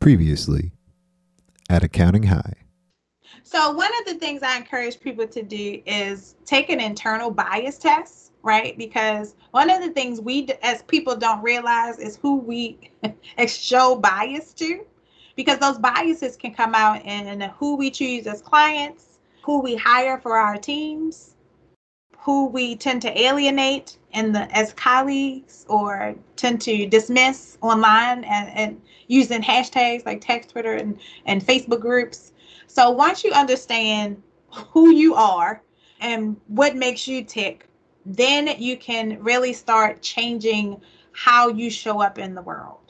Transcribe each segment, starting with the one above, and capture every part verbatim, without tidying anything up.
Previously at Accounting High. So one of the things I encourage people to do is take an internal bias test, right? Because one of the things we as people don't realize is who we show bias to, because those biases can come out in who we choose as clients, who we hire for our teams, who we tend to alienate in the as colleagues or tend to dismiss online and, and using hashtags like text, Twitter, and, and Facebook groups. So once you understand who you are and what makes you tick, then you can really start changing how you show up in the world.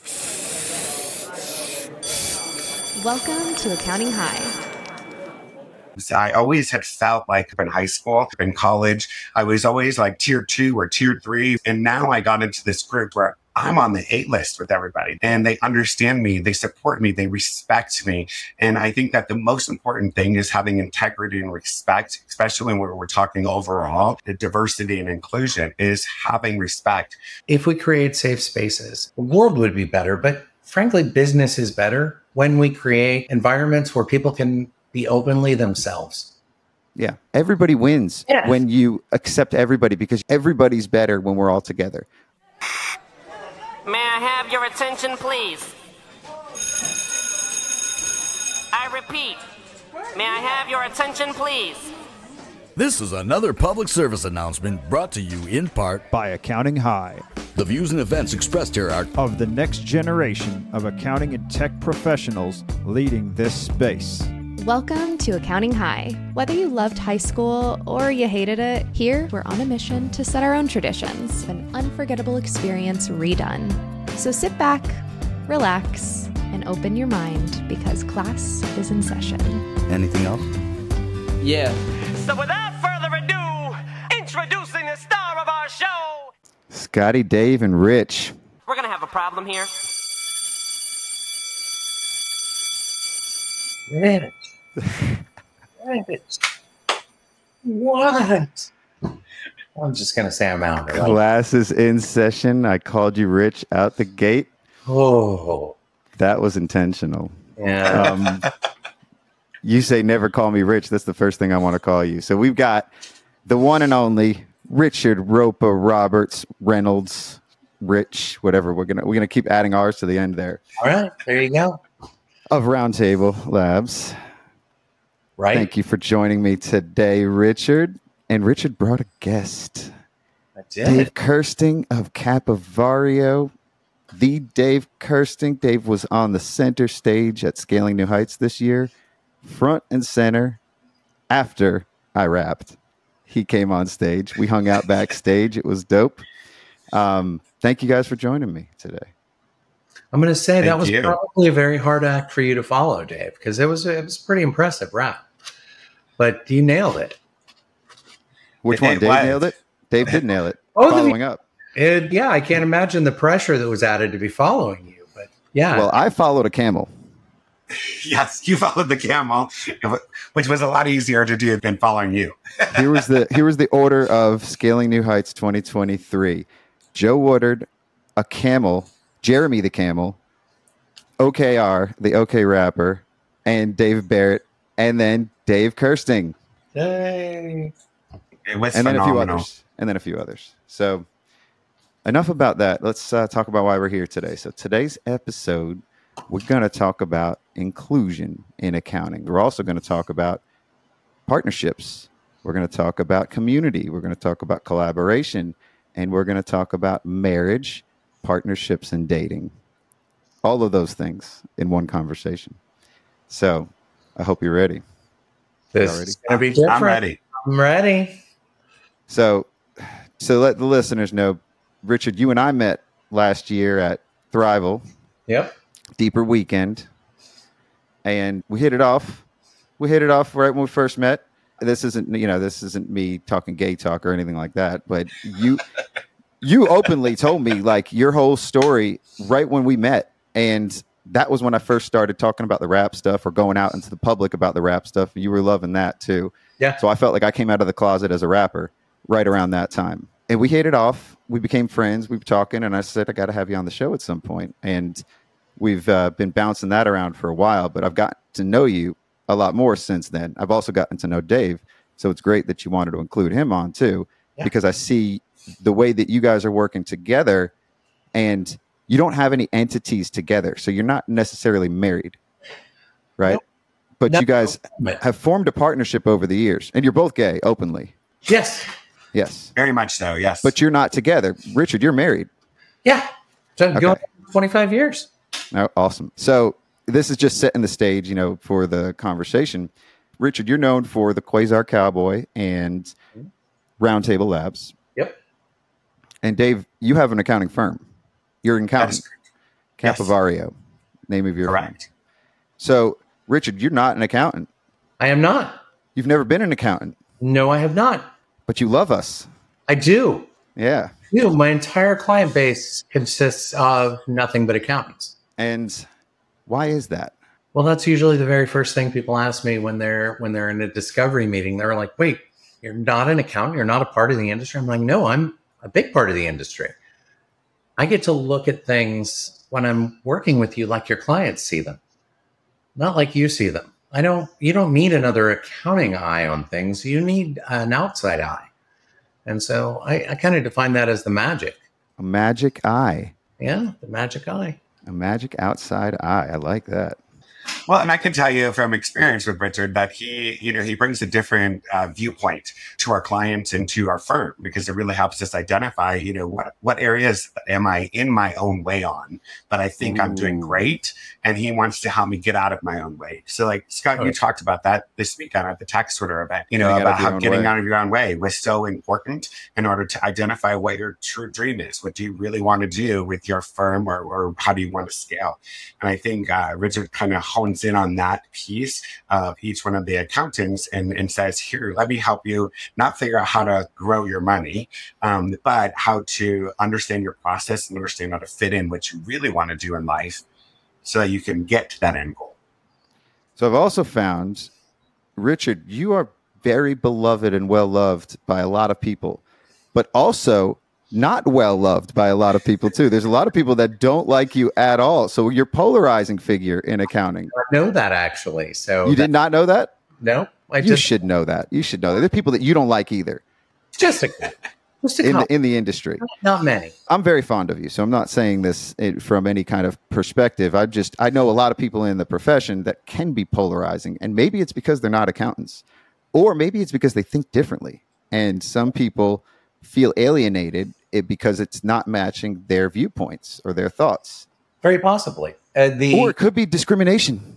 Welcome to Accounting High. I always had felt like in high school, in college, I was always like tier two or tier three. And now I got into this group where I'm on the A list with everybody and they understand me, they support me, they respect me. And I think that the most important thing is having integrity and respect, especially when we're talking overall, the diversity and inclusion is having respect. If we create safe spaces, the world would be better. But frankly, business is better when we create environments where people can be openly themselves. Yeah. Everybody wins yes. when you accept everybody, because everybody's better when we're all together. May I have your attention, please? I repeat, may I have your attention, please? This is another public service announcement brought to you in part by Accounting High. The views and events expressed here are of the next generation of accounting and tech professionals leading this space. Welcome to Accounting High. Whether you loved high school or you hated it, here we're on a mission to set our own traditions, an unforgettable experience redone. So sit back, relax, and open your mind because class is in session. Anything else? Yeah. So without further ado, introducing the star of our show, Scotty, Dave, and Rich. We're gonna have a problem here. Rich. Rich. What? I'm just going to say I'm out. Right? Class is in session. I called you Rich out the gate. Oh. That was intentional. Yeah. Um, you say never call me Rich. That's the first thing I want to call you. So we've got the one and only Richard Ropa Roberts Reynolds Rich, whatever. We're gonna we're gonna keep adding ours to the end there. All right, there you go. Of Roundtable Labs. Right. Thank you for joining me today, Richard. And Richard brought a guest. I did. Dave Kirsting of Capavario. The Dave Kirsting. Dave was on the center stage at Scaling New Heights this year. Front and center. After I rapped, he came on stage. We hung out backstage. It was dope. Um, thank you guys for joining me today. I'm going to say Thank that was you. probably a very hard act for you to follow, Dave, because it was it was pretty impressive rap. But you nailed it. Which It- one? it Dave was. nailed it? Dave did nail it. Both of you- Following up. It, yeah, I can't imagine the pressure that was added to be following you. But yeah. Well, I followed a camel. Yes, you followed the camel, which was a lot easier to do than following you. Here was the here was the order of Scaling New Heights twenty twenty-three. Joe Woodard, a camel, Jeremy the camel, O K R, the OK rapper, and Dave Barrett, and then Dave Kirsting. Hey. It was And then a few phenomenal. others. And then a few others. So enough about that. Let's uh, talk about why we're here today. So today's episode, we're going to talk about inclusion in accounting. We're also going to talk about partnerships. We're going to talk about community. We're going to talk about collaboration. And we're going to talk about marriage, partnerships, and dating. All of those things in one conversation. So I hope you're ready. This Y'all ready? is going to be different. I'm ready. I'm ready. So, so let the listeners know, Richard, you and I met last year at Thrival, Yep. Deeper Weekend, and we hit it off. We hit it off right when we first met. This isn't, you know, this isn't me talking gay talk or anything like that, but you, you openly told me like your whole story right when we met, and that was when I first started talking about the rap stuff or going out into the public about the rap stuff. You were loving that too. Yeah. So I felt like I came out of the closet as a rapper right around that time. And we hit it off. We became friends. We were talking, and I said, I got to have you on the show at some point. And we've uh, been bouncing that around for a while, but I've gotten to know you a lot more since then. I've also gotten to know Dave. So it's great that you wanted to include him on too, yeah. because I see the way that you guys are working together, and you don't have any entities together. So you're not necessarily married, right? Nope. But nope. you guys have formed a partnership over the years, and you're both gay openly. Yes. Yes. Very much so. Yes. But you're not together. Richard, you're married. Yeah. So okay. Going twenty-five years. Oh, awesome. So this is just setting the stage, you know, for the conversation. Richard, you're known for the Quasar Cowboy and Roundtable Labs. Yep. And Dave, you have an accounting firm. You're an accountant. Capovario, yes. Name of your Correct. Firm. So, Richard, you're not an accountant. I am not. You've never been an accountant. No, I have not. But you love us. I do. Yeah. You know, my entire client base consists of nothing but accountants. And why is that? Well, that's usually the very first thing people ask me when they're when they're in a discovery meeting. They're like, "Wait, you're not an accountant? You're not a part of the industry?" I'm like, "No, I'm a big part of the industry. I get to look at things when I'm working with you like your clients see them, not like you see them. I don't. You don't need another accounting eye on things. You need an outside eye." And so I, I kind of define that as the magic. A magic eye. Yeah, the magic eye. A magic outside eye. I like that. Well, and I can tell you from experience with Richard that he, you know, he brings a different uh, viewpoint to our clients and to our firm, because it really helps us identify, you know, what, what areas am I in my own way on, but I think Ooh. I'm doing great. And he wants to help me get out of my own way. So like, Scott, oh, you yeah. talked about that this weekend at the tax sorter event, you know, getting about how getting way. out of your own way was so important in order to identify what your true dream is. What do you really want to do with your firm, or, or how do you want to scale? And I think uh, Richard kind of hones in on that piece of each one of the accountants and, and says, here, let me help you not figure out how to grow your money, um, but how to understand your process and understand how to fit in what you really want to do in life so that you can get to that end goal. So I've also found, Richard, you are very beloved and well loved by a lot of people, but also not well loved by a lot of people too. There's a lot of people that don't like you at all. So you're polarizing figure in accounting. I know that actually. So you that, did not know that? No. I you just, should know that. You should know that. There's people that you don't like either. Just a, just a in the, in the industry. Not, not many. I'm very fond of you. So I'm not saying this from any kind of perspective. I just, I know a lot of people in the profession that can be polarizing, and maybe it's because they're not accountants, or maybe it's because they think differently. And some people feel alienated it because it's not matching their viewpoints or their thoughts. Very possibly. Uh, the, or it could be discrimination.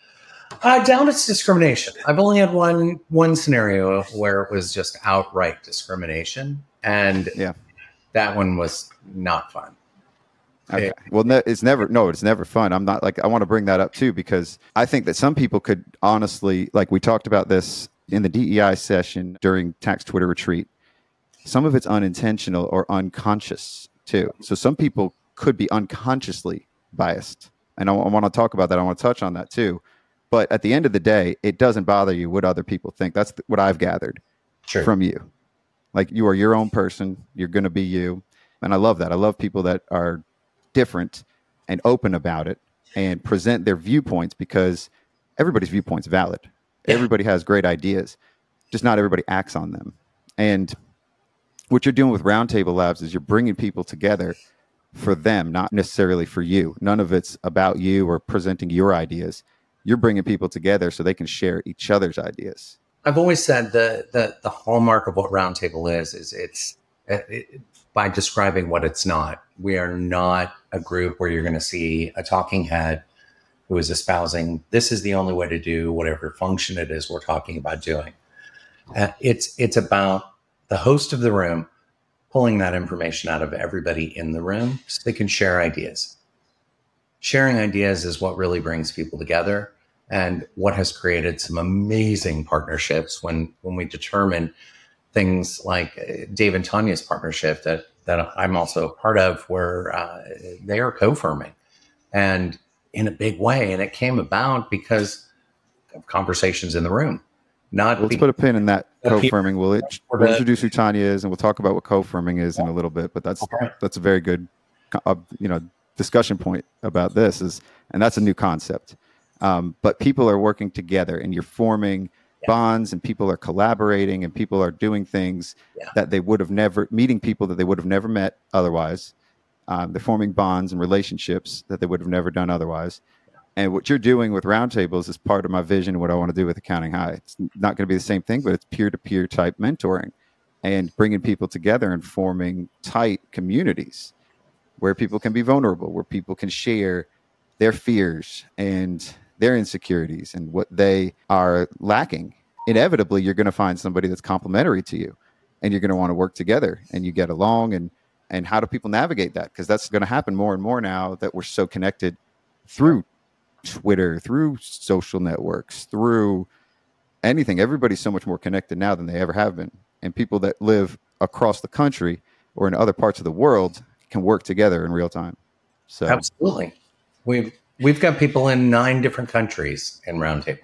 I doubt it's discrimination. I've only had one one scenario where it was just outright discrimination, and yeah, that one was not fun. Okay. It, well, ne- it's never no, it's never fun. I'm not like I want to bring that up too, because I think that some people could honestly, like we talked about this in the D E I session during Tax Twitter Retreat. Some of it's unintentional or unconscious too. So some people could be unconsciously biased. And I, I want to talk about that. I want to touch on that too. But at the end of the day, it doesn't bother you what other people think. That's th- what I've gathered True. From you. Like, you are your own person. You're going to be you. And I love that. I love people that are different and open about it and present their viewpoints, because everybody's viewpoint's valid. Yeah. Everybody has great ideas. Just not everybody acts on them. And what you're doing with Roundtable Labs is you're bringing people together for them, not necessarily for you. None of it's about you or presenting your ideas. You're bringing people together so they can share each other's ideas. I've always said the the, the hallmark of what Roundtable is, is it's it, it, by describing what it's not. We are not a group where you're going to see a talking head who is espousing, this is the only way to do whatever function it is we're talking about doing. Uh, it's it's about the host of the room pulling that information out of everybody in the room so they can share ideas. Sharing ideas is what really brings people together, and what has created some amazing partnerships when, when we determine things like Dave and Tanya's partnership that, that I'm also a part of, where uh, they are co-firming and in a big way. And it came about because of conversations in the room. Not Let's be- put a pin in that co-firming. We'll, it, we'll introduce who Tanya is, and we'll talk about what co-firming is in a little bit. But that's okay. That's a very good, uh, you know, discussion point about this is, and that's a new concept. Um, but people are working together, and you're forming yeah. bonds, and people are collaborating, and people are doing things yeah. that they would have never, meeting people that they would have never met otherwise. Um, they're forming bonds and relationships that they would have never done otherwise. Yeah. And what you're doing with roundtables is part of my vision and what I want to do with Accounting High. It's not going to be the same thing, but it's peer-to-peer type mentoring and bringing people together and forming tight communities where people can be vulnerable, where people can share their fears and their insecurities and what they are lacking. Inevitably, you're going to find somebody that's complementary to you, and you're going to want to work together, and you get along. And and how do people navigate that? Because that's going to happen more and more now that we're so connected through Twitter, through social networks, through anything. Everybody's so much more connected now than they ever have been. And people that live across the country or in other parts of the world can work together in real time. So absolutely. We've we've got people in nine different countries in Roundtable.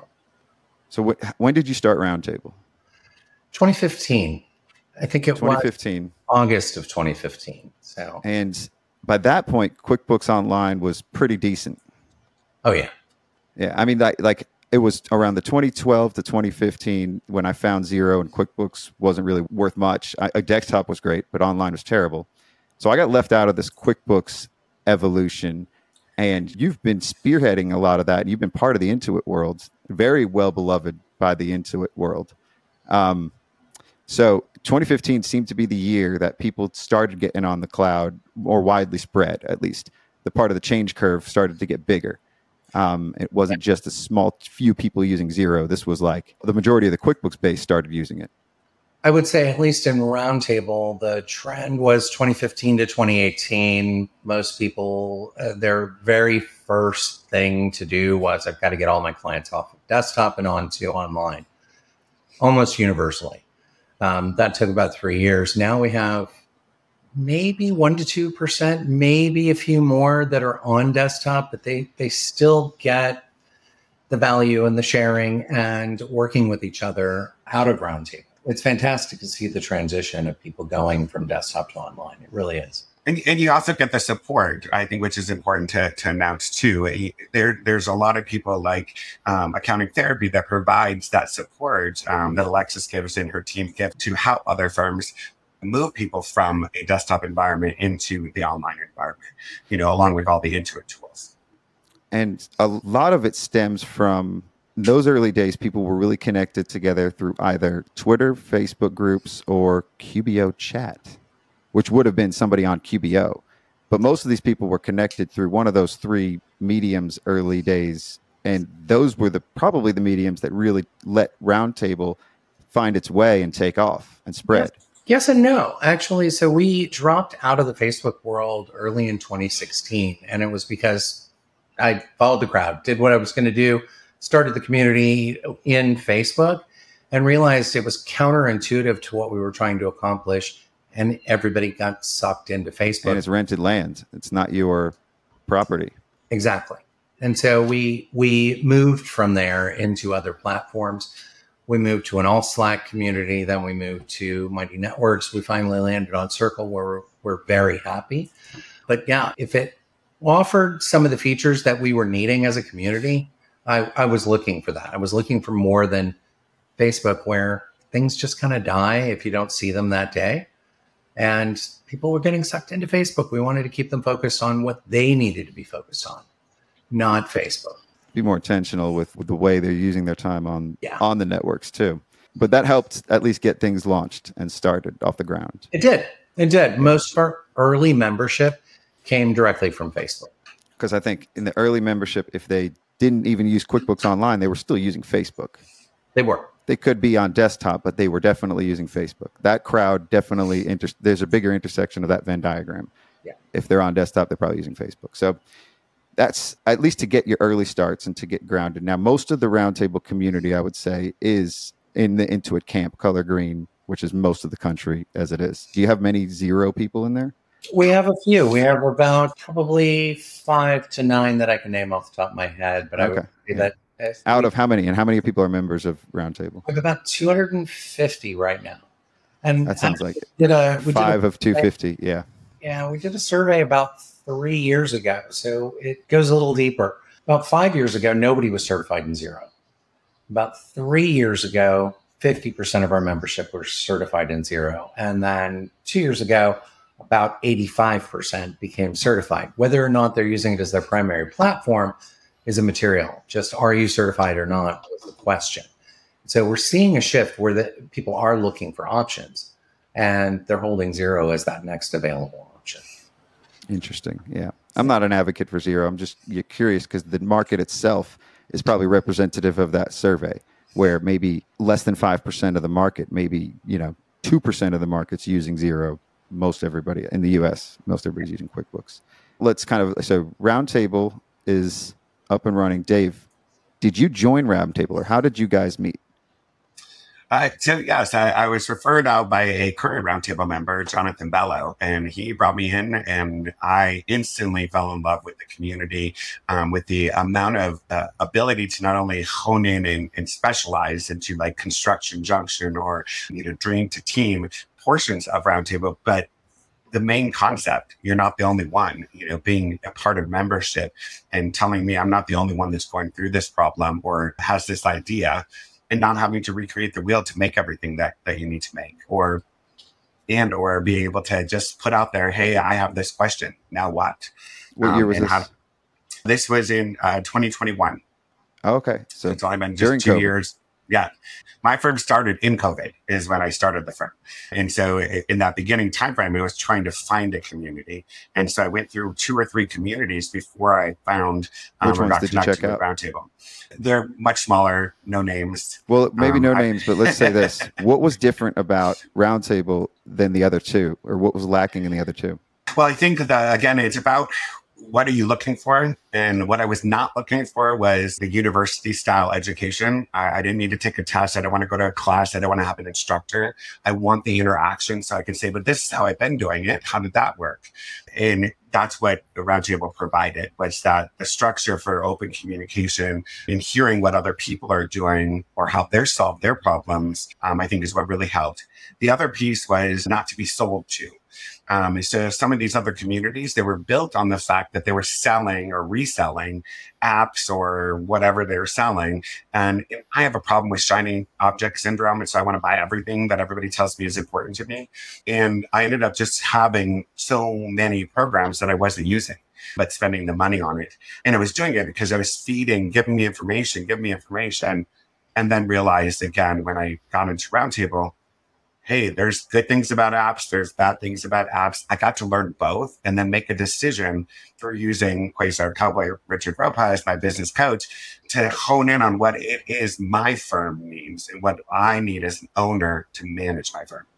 So wh- when did you start Roundtable? twenty fifteen. I think it twenty fifteen. was August of twenty fifteen. So, and by that point, QuickBooks Online was pretty decent. Oh yeah, yeah. I mean, like, like it was around the twenty twelve to twenty fifteen when I found Xero, and QuickBooks wasn't really worth much. I, a desktop was great, but online was terrible. So I got left out of this QuickBooks evolution. And you've been spearheading a lot of that. You've been part of the Intuit world, very well beloved by the Intuit world. Um, so twenty fifteen seemed to be the year that people started getting on the cloud, more widely spread, at least. The part of the change curve started to get bigger. Um, it wasn't just a small few people using Xero. This was like the majority of the QuickBooks base started using it. I would say, at least in Roundtable, the trend was twenty fifteen to twenty eighteen. Most people, uh, their very first thing to do was, I've got to get all my clients off of desktop and onto online, almost universally. Um, that took about three years. Now we have maybe one to two percent, maybe a few more that are on desktop, but they they still get the value and the sharing and working with each other out of Roundtable. It's fantastic to see the transition of people going from desktop to online. It really is. And, and you also get the support, I think, which is important to, to announce too. There, there's a lot of people like um, Accounting Therapy that provides that support um, that Alexis gives and her team give to help other firms move people from a desktop environment into the online environment, you know, along with all the Intuit tools. And a lot of it stems from those early days. People were really connected together through either Twitter, Facebook groups, or Q B O chat, which would have been somebody on Q B O. But most of these people were connected through one of those three mediums early days. And those were the probably the mediums that really let Roundtable find its way and take off and spread. Yes, yes and no, actually. So we dropped out of the Facebook world early in twenty sixteen. And it was because I followed the crowd, did what I was going to do, started the community in Facebook, and realized it was counterintuitive to what we were trying to accomplish. And everybody got sucked into Facebook. And it's rented land. It's not your property. Exactly. And so we we moved from there into other platforms. We moved to an all Slack community. Then we moved to Mighty Networks. We finally landed on Circle, where we're, we're very happy. But yeah, if it offered some of the features that we were needing as a community, I, I was looking for that. I was looking for more than Facebook, where things just kind of die if you don't see them that day. And people were getting sucked into Facebook. We wanted to keep them focused on what they needed to be focused on, not Facebook. Be more intentional with, with the way they're using their time on yeah. on the networks too. But that helped at least get things launched and started off the ground. It did. It did. Most of our early membership came directly from Facebook. Because I think in the early membership, if they didn't even use QuickBooks Online, they were still using Facebook. They were. They could be on desktop, but they were definitely using Facebook. That crowd definitely, inter- there's a bigger intersection of that Venn diagram. Yeah. If they're on desktop, they're probably using Facebook. So that's at least to get your early starts and to get grounded. Now, most of the Roundtable community, I would say, is in the Intuit camp, color green, which is most of the country as it is. Do you have many Xero people in there? We have a few. We have about probably five to nine that I can name off the top of my head. But okay. I would say yeah. that if out we, of how many, and how many people are members of Roundtable? We have about two hundred fifty right now. And that sounds like did a, we five did a, of two hundred fifty. Yeah. Yeah. We did a survey about three years ago. So it goes a little deeper. About five years ago, nobody was certified in Xero. About three years ago, fifty percent of our membership were certified in Xero. And then two years ago, about eighty-five percent became certified. Whether or not they're using it as their primary platform is immaterial. Just are you certified or not was the question. So we're seeing a shift where the, people are looking for options and they're holding Xero as that next available option. Interesting. Yeah. I'm not an advocate for Xero. I'm just curious because the market itself is probably representative of that survey where maybe less than five percent of the market, maybe, you know, two percent of the market's using Xero. Most everybody in the U S, most everybody's using QuickBooks. Let's kind of, so Roundtable is up and running. Dave, did you join Roundtable or how did you guys meet? Uh, so yes, I, I was referred out by a current Roundtable member, Jonathan Bello, and he brought me in and I instantly fell in love with the community, um, with the amount of uh, ability to not only hone in and, and specialize into like construction junction or, you know, dream to team portions of Roundtable, but the main concept, you're not the only one, you know, being a part of membership and telling me I'm not the only one that's going through this problem or has this idea and not having to recreate the wheel to make everything that, that you need to make or, and, or being able to just put out there, hey, I have this question. Now what? What year um, was this? How, this was in uh, twenty twenty-one. Oh, okay. So it's only been during just two COVID. years. Yeah. My firm started in COVID is when I started the firm. And so in that beginning timeframe, I was trying to find a community. And so I went through two or three communities before I found um, Which or ones got did you connected check with out? Roundtable. They're much smaller, no names. Well, maybe Um, no I- names, but let's say this. What was different about Roundtable than the other two or what was lacking in the other two? Well, I think that, again, it's about what are you looking for? And what I was not looking for was the university style education. I, I didn't need to take a test. I don't want to go to a class. I don't want to have an instructor. I want the interaction so I can say, but this is how I've been doing it. How did that work? And that's what the Roundtable provided, was that the structure for open communication and hearing what other people are doing or how they're solved their problems, um, I think is what really helped. The other piece was not to be sold to. Um, so some of these other communities, they were built on the fact that they were selling or reselling apps or whatever they were selling. And I have a problem with shiny object syndrome. And so I want to buy everything that everybody tells me is important to me. And I ended up just having so many programs that I wasn't using, but spending the money on it. And I was doing it because I was feeding, giving me information, giving me information, and then realized again, when I got into Roundtable, hey, there's good things about apps. There's bad things about apps. I got to learn both and then make a decision for using Quasar Cowboy Richard Ropa as my business coach to hone in on what it is my firm needs and what I need as an owner to manage my firm.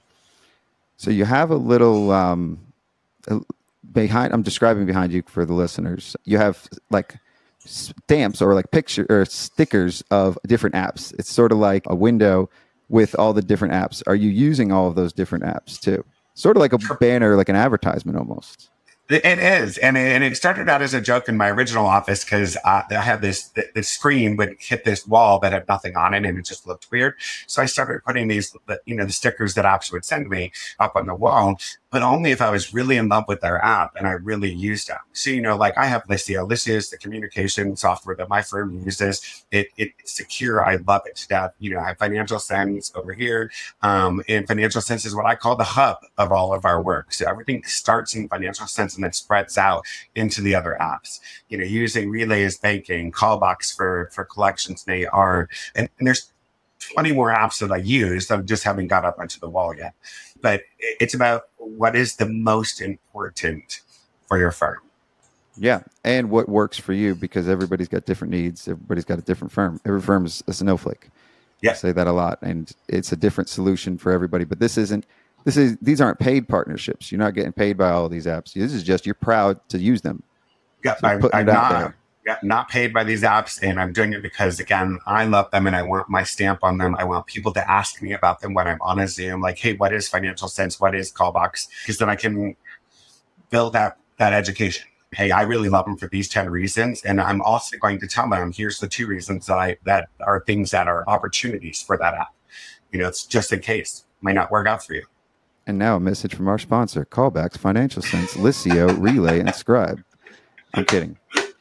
So you have a little um, behind, I'm describing behind you for the listeners. You have like stamps or like picture or stickers of different apps. It's sort of like a window with all the different apps. Are you using all of those different apps too? Sort of like a banner, like an advertisement almost. It is. And it, and it started out as a joke in my original office because uh, I had this, the screen would hit this wall that had nothing on it and it just looked weird. So I started putting these, you know, the stickers that apps would send me up on the wall, but only if I was really in love with their app and I really used them. So, you know, like I have Listio. Listio is the communication software that my firm uses. It, it, it's secure. I love it to death. You know, I have Financial Sense over here. Um, and Financial Sense is what I call the hub of all of our work. So everything starts in Financial Sense and then spreads out into the other apps. You know, using Relay as banking, Callbox for, for collections and A R. And, and there's twenty more apps that I use that I just haven't got up onto the wall yet. But it's about what is the most important for your firm. Yeah. And what works for you, because everybody's got different needs. Everybody's got a different firm. Every firm is a snowflake. Yeah. I say that a lot. And it's a different solution for everybody. But this isn't, this is, these aren't paid partnerships. You're not getting paid by all of these apps. This is just, you're proud to use them. Yeah. So I'm, I'm not, yeah, not paid by these apps. And I'm doing it because, again, I love them and I want my stamp on them. I want people to ask me about them when I'm on a Zoom. Like, hey, what is Financial Sense? What is Callbox? Because then I can build that, that education. Hey, I really love them for these ten reasons. And I'm also going to tell them, here's the two reasons that I, that are things that are opportunities for that app. You know, it's just in case. Might not work out for you. And now a message from our sponsor, Callbacks, Financial Sense, Lissio, Relay, and Scribe. I'm kidding.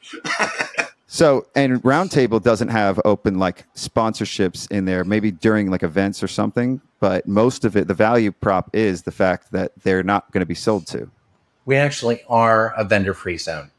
So, and Roundtable doesn't have open like sponsorships in there, maybe during like events or something, but most of it, the value prop is the fact that they're not going to be sold to. We actually are a vendor-free zone.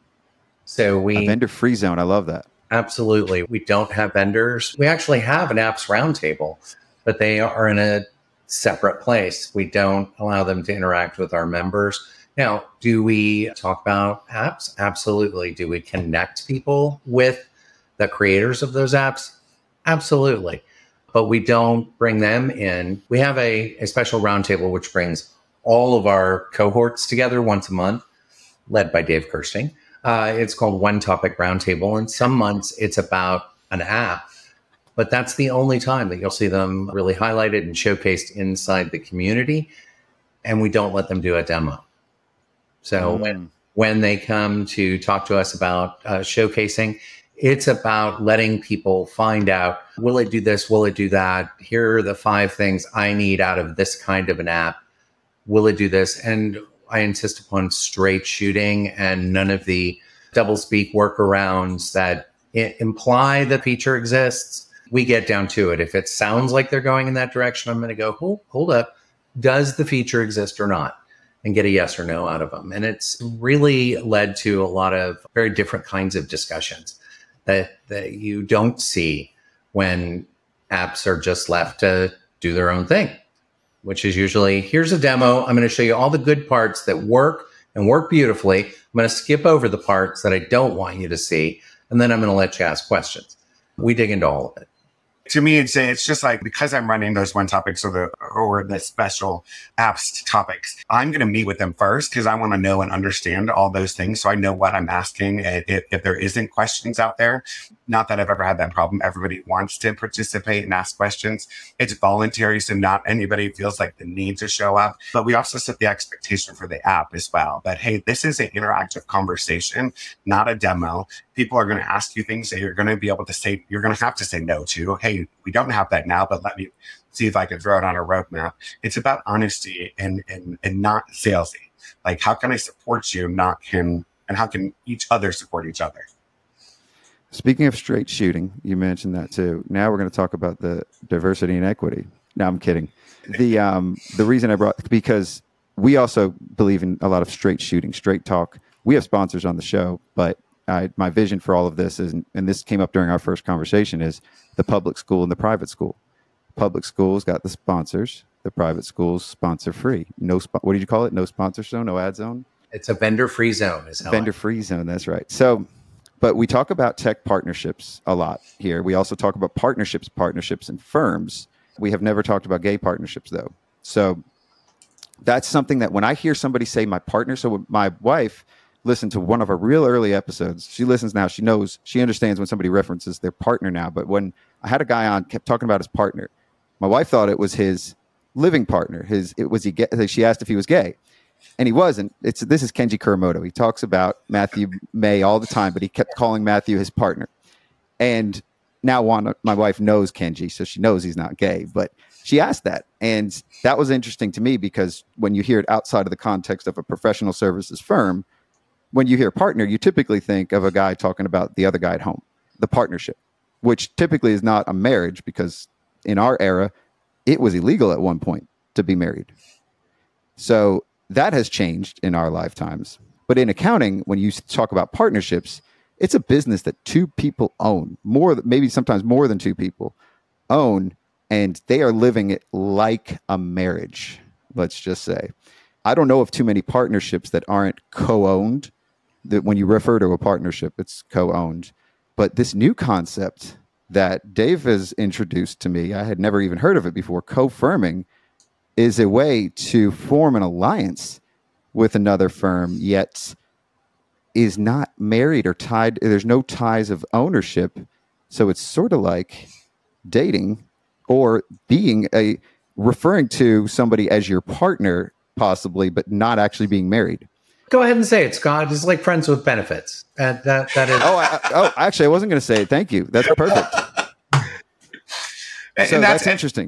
So we... A vendor-free zone, I love that. Absolutely. We don't have vendors. We actually have an apps roundtable, but they are in a separate place. We don't allow them to interact with our members. Now, do we talk about apps? Absolutely. Do we connect people with the creators of those apps? Absolutely. But we don't bring them in. We have a, a special roundtable which brings all of our cohorts together once a month, led by Dave Kirsting. Uh, it's called One Topic Roundtable. And some months it's about an app. But that's the only time that you'll see them really highlighted and showcased inside the community. And we don't let them do a demo. So mm. when, when they come to talk to us about uh, showcasing, it's about letting people find out, will it do this? Will it do that? Here are the five things I need out of this kind of an app. Will it do this? And I insist upon straight shooting and none of the doublespeak workarounds that imply the feature exists. We get down to it. If it sounds like they're going in that direction, I'm going to go, hold, hold up. Does the feature exist or not? And get a yes or no out of them. And it's really led to a lot of very different kinds of discussions that, that you don't see when apps are just left to do their own thing, which is usually, here's a demo. I'm going to show you all the good parts that work and work beautifully. I'm going to skip over the parts that I don't want you to see. And then I'm going to let you ask questions. We dig into all of it. To me, it's it's just like, because I'm running those one topics or the or the special apps topics, I'm going to meet with them first because I want to know and understand all those things. So I know what I'm asking. If, if there isn't questions out there, not that I've ever had that problem. Everybody wants to participate and ask questions. It's voluntary, so not anybody feels like the need to show up. But we also set the expectation for the app as well. That, hey, this is an interactive conversation, not a demo. People are going to ask you things that you're going to be able to say, you're going to have to say no to. Hey, we don't have that now, but let me see if I can throw it on a roadmap. It's about honesty and and and not salesy. Like, how can I support you? Not can, and how can each other support each other? Speaking of straight shooting, you mentioned that too. Now we're going to talk about the diversity and equity. No, I'm kidding. The um the reason I brought, because we also believe in a lot of straight shooting, straight talk. We have sponsors on the show, but I, my vision for all of this is, and this came up during our first conversation, is the public school and the private school. Public schools got the sponsors. The private schools sponsor free. No, sp- what did you call it? No sponsor zone, no ad zone. It's a vendor free zone. Is how vendor free zone. That's right. So, but we talk about tech partnerships a lot here. We also talk about partnerships, partnerships, and firms. We have never talked about gay partnerships though. So that's something that when I hear somebody say my partner, so my wife listened to one of our real early episodes. She listens now. She knows, she understands when somebody references their partner now. But when I had a guy on, kept talking about his partner, my wife thought it was his living partner. His, it was he gay? She asked if he was gay, and he wasn't. It's this is Kenji Kuramoto. He talks about Matthew May all the time, but he kept calling Matthew his partner. And now Wanda, my wife, knows Kenji, so she knows he's not gay. But she asked that, and that was interesting to me because when you hear it outside of the context of a professional services firm, when you hear partner, you typically think of a guy talking about the other guy at home, the partnership, which typically is not a marriage because in our era, it was illegal at one point to be married. So that has changed in our lifetimes. But in accounting, when you talk about partnerships, it's a business that two people own, more, maybe sometimes more than two people own, and they are living it like a marriage, let's just say. I don't know of too many partnerships that aren't co-owned. That when you refer to a partnership, it's co-owned. But this new concept that Dave has introduced to me, I had never even heard of it before, co-firming, is a way to form an alliance with another firm, yet is not married or tied. There's no ties of ownership. So it's sort of like dating or being a, referring to somebody as your partner, possibly, but not actually being married. Go ahead and say it, Scott. It's like friends with benefits. And that that is. Oh, I, oh, actually, I wasn't going to say it. Thank you. That's perfect. So and that's, that's interesting.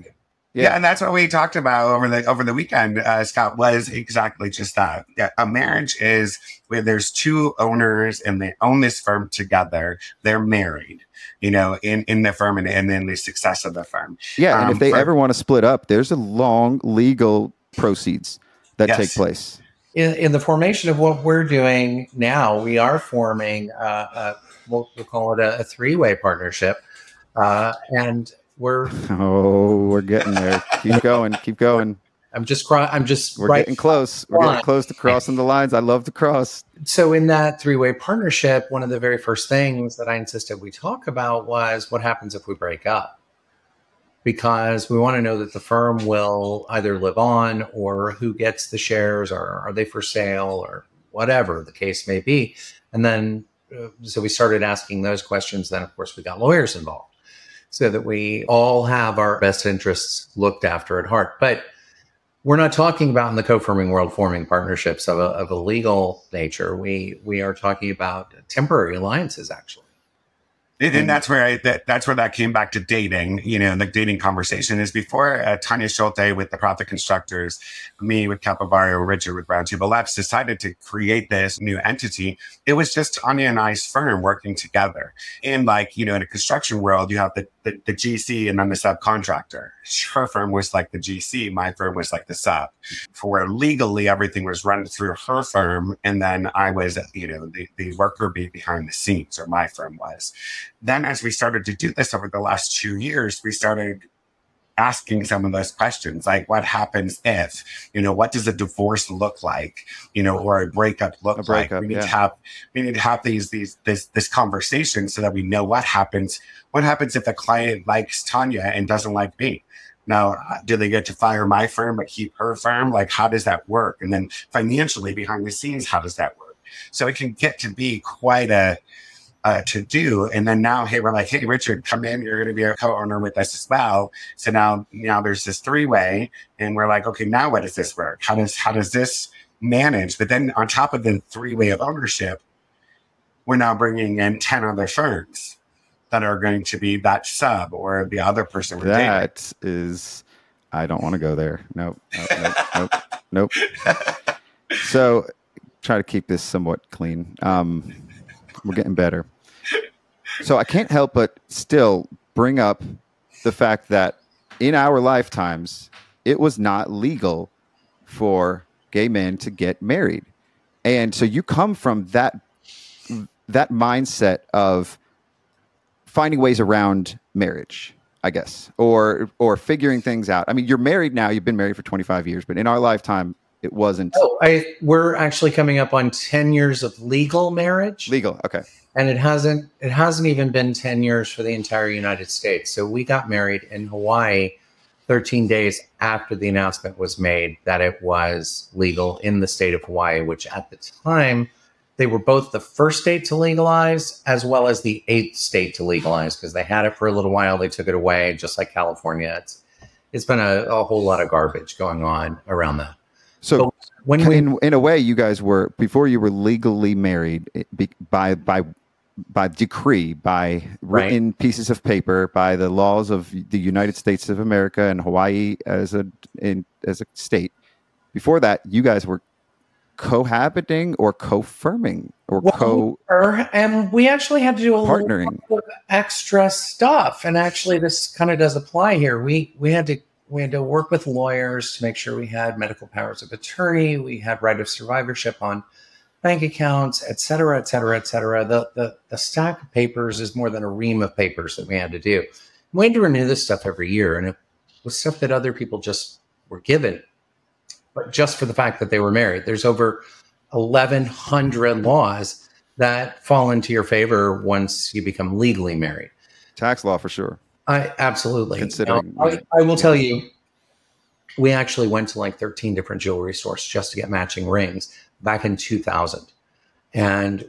Yeah. yeah, and that's what we talked about over the over the weekend, uh, Scott, was exactly just that. Yeah, a marriage is where there's two owners and they own this firm together. They're married, you know, in, in the firm and, and then the success of the firm. Yeah, and um, if they for, ever want to split up, there's a long legal proceeds that yes. take place. In, in the formation of what we're doing now, we are forming, uh, a, we'll, we'll call it a, a three-way partnership, uh, and We're oh, we're getting there. Keep going, keep going. I'm just cry- I'm just we're right getting close. We're getting close to crossing the lines. I love to cross. So in that three-way partnership, one of the very first things that I insisted we talk about was what happens if we break up, because we want to know that the firm will either live on, or who gets the shares, or are they for sale, or whatever the case may be. And then uh, so we started asking those questions. Then of course we got lawyers involved, so that we all have our best interests looked after at heart. But we're not talking about in the co-firming world forming partnerships of a, of a legal nature. We we are talking about temporary alliances, actually. And, and that's where I, that, that's where that came back to dating, you know, the dating conversation is before uh, Tanya Schulte with the Profit Constructors, me with Capovario, Richard with Roundtable Labs decided to create this new entity. It was just Tanya and I's firm working together. And like, you know, in a construction world, you have the, the, the G C and then the subcontractor. Her firm was like the G C. My firm was like the sub. For where legally everything was run through her firm. And then I was, you know, the, the worker bee behind the scenes, or my firm was. Then as we started to do this over the last two years, we started asking some of those questions, like what happens if, you know, what does a divorce look like, you know, or a breakup look a breakup, like? We need yeah. to have, we need to have these, these, this, this conversation so that we know what happens. What happens if the client likes Tanya and doesn't like me? Now, do they get to fire my firm but keep her firm? Like, how does that work? And then financially behind the scenes, how does that work? So it can get to be quite a, Uh, to do. And then now, hey, we're like, hey, Richard, come in. You're going to be a co-owner with us as well. So now, now there's this three-way, and we're like, okay, now what does this work? How does how does this manage? But then on top of the three-way of ownership, we're now bringing in ten other firms that are going to be that sub or the other person we're dating. That is, I don't want to go there. Nope, nope, nope, nope. nope. So try to keep this somewhat clean. Um, We're getting better. So I can't help but still bring up the fact that in our lifetimes, it was not legal for gay men to get married. And so you come from that, that mindset of finding ways around marriage, I guess, or, or figuring things out. I mean, you're married now, you've been married for twenty-five years, but in our lifetime, it wasn't. Oh, I, we're actually coming up on ten years of legal marriage. Legal, okay. And it hasn't it hasn't even been ten years for the entire United States. So we got married in Hawaii thirteen days after the announcement was made that it was legal in the state of Hawaii, which at the time, they were both the first state to legalize as well as the eighth state to legalize, because they had it for a little while. They took it away, just like California. It's It's been a, a whole lot of garbage going on around that. So but when we, in, in a way, you guys were, before you were legally married by by by decree, by written right. pieces of paper, by the laws of the United States of America and Hawaii as a in, as a state. Before that, you guys were cohabiting or co-firming or well, co we and we actually had to do a partnering. little extra stuff. And actually, this kind of does apply here. We we had to. We had to work with lawyers to make sure we had medical powers of attorney. We had right of survivorship on bank accounts, et cetera, et cetera, et cetera. The, the, the stack of papers is more than a ream of papers that we had to do. We had to renew this stuff every year. And it was stuff that other people just were given, but just for the fact that they were married. There's over eleven hundred laws that fall into your favor once you become legally married. Tax law for sure. I absolutely. Considering, now, I, I will tell you, we actually went to like thirteen different jewelry stores just to get matching rings back in two thousand. And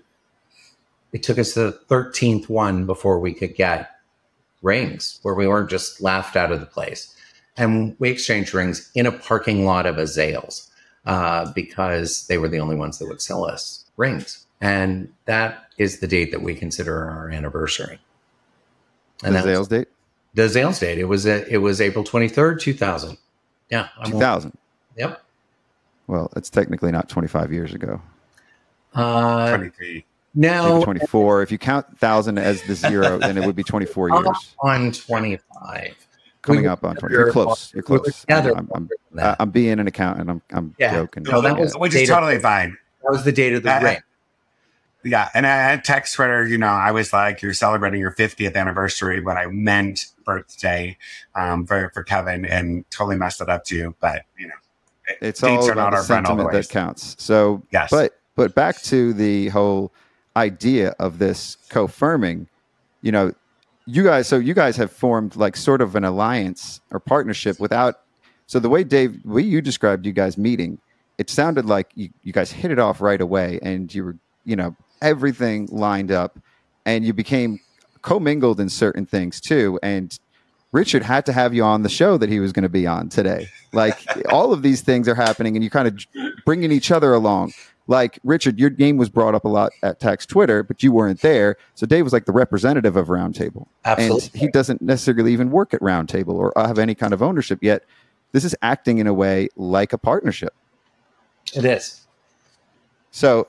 it took us to the thirteenth one before we could get rings, where we weren't just laughed out of the place. And we exchanged rings in a parking lot of a Zales uh, because they were the only ones that would sell us rings. And that is the date that we consider our anniversary. And the Zales date? The sales date. It was a, it was April twenty-third, two thousand. Yeah. two thousand. Yep. Well, it's technically not twenty-five years ago. Uh, twenty-three. now Maybe twenty-four. If you count thousand as the zero, then it would be twenty-four years. on twenty-five. Coming We up on were- twenty. You're close. You're we were close. together I'm, I'm, longer than that. I'm being an accountant. I'm, I'm Yeah. joking. No, that was- Which is data- totally fine. That was the date of the Uh, ring. Yeah, and I had text Twitter, you know, I was like, you're celebrating your fiftieth anniversary, but I meant birthday um, for, for Kevin and totally messed it up to you. But, you know, It's dates all are about not the our friend sentiment always. that counts. So, Yes. but but back to the whole idea of this co-firming. You know, you guys. So you guys have formed like sort of an alliance or partnership without. So the way Dave, the way you described you guys meeting, it sounded like you, you guys hit it off right away, and you were, you know, everything lined up, and you became commingled in certain things too. And Richard had to have you on the show that he was going to be on today. Like all of these things are happening, and you kind of bringing each other along. Like Richard, your name was brought up a lot at Tax Twitter, but you weren't there. So Dave was like the representative of Roundtable. Absolutely. And he doesn't necessarily even work at Roundtable or have any kind of ownership yet. This is acting in a way like a partnership. It is. So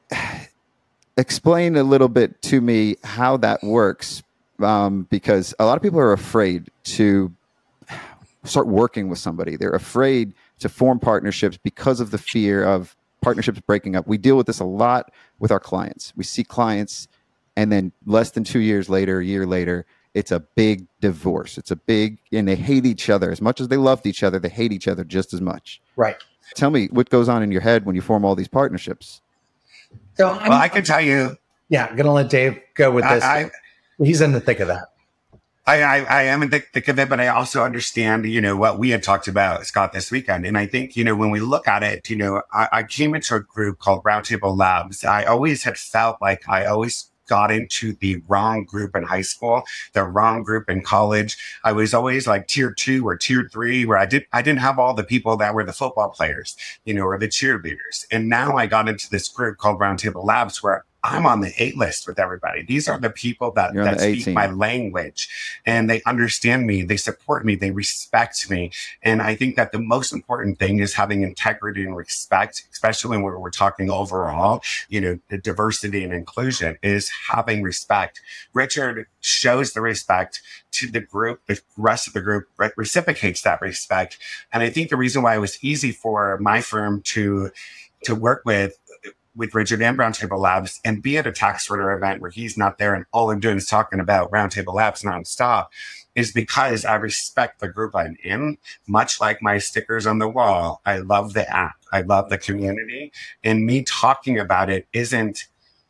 explain a little bit to me how that works, um, because a lot of people are afraid to start working with somebody. They're afraid to form partnerships because of the fear of partnerships breaking up. We deal with this a lot with our clients. We see clients, and then less than two years later, a year later, it's a big divorce. It's a big, and they hate each other. As much as they loved each other, they hate each other just as much. Right. Tell me what goes on in your head when you form all these partnerships. So I'm, well, I can tell you, yeah, I'm going to let Dave go with this. I, I, He's in the thick of that. I, I, I am in the thick of it, but I also understand, you know, what we had talked about, Scott, this weekend. And I think, you know, when we look at it, you know, I, I came into a group called Roundtable Labs. I always had felt like I always got into the wrong group in high school, the wrong group in college. I was always like tier two or tier three, where I did, I didn't have all the people that were the football players, you know, or the cheerleaders. And now I got into this group called Roundtable Labs, where I'm on the A list with everybody. These are the people that, You're on that the A speak team. my language, and they understand me, they support me, they respect me. And I think that the most important thing is having integrity and respect, especially when we're, we're talking overall, you know, the diversity and inclusion is having respect. Richard shows the respect to the group. The rest of the group re- reciprocates that respect. And I think the reason why it was easy for my firm to, to work with with Richard and Roundtable Labs and be at a tax Twitter event where he's not there and all I'm doing is talking about Roundtable Labs nonstop is because I respect the group I'm in, much like my stickers on the wall. I love the app. I love the community, and me talking about it isn't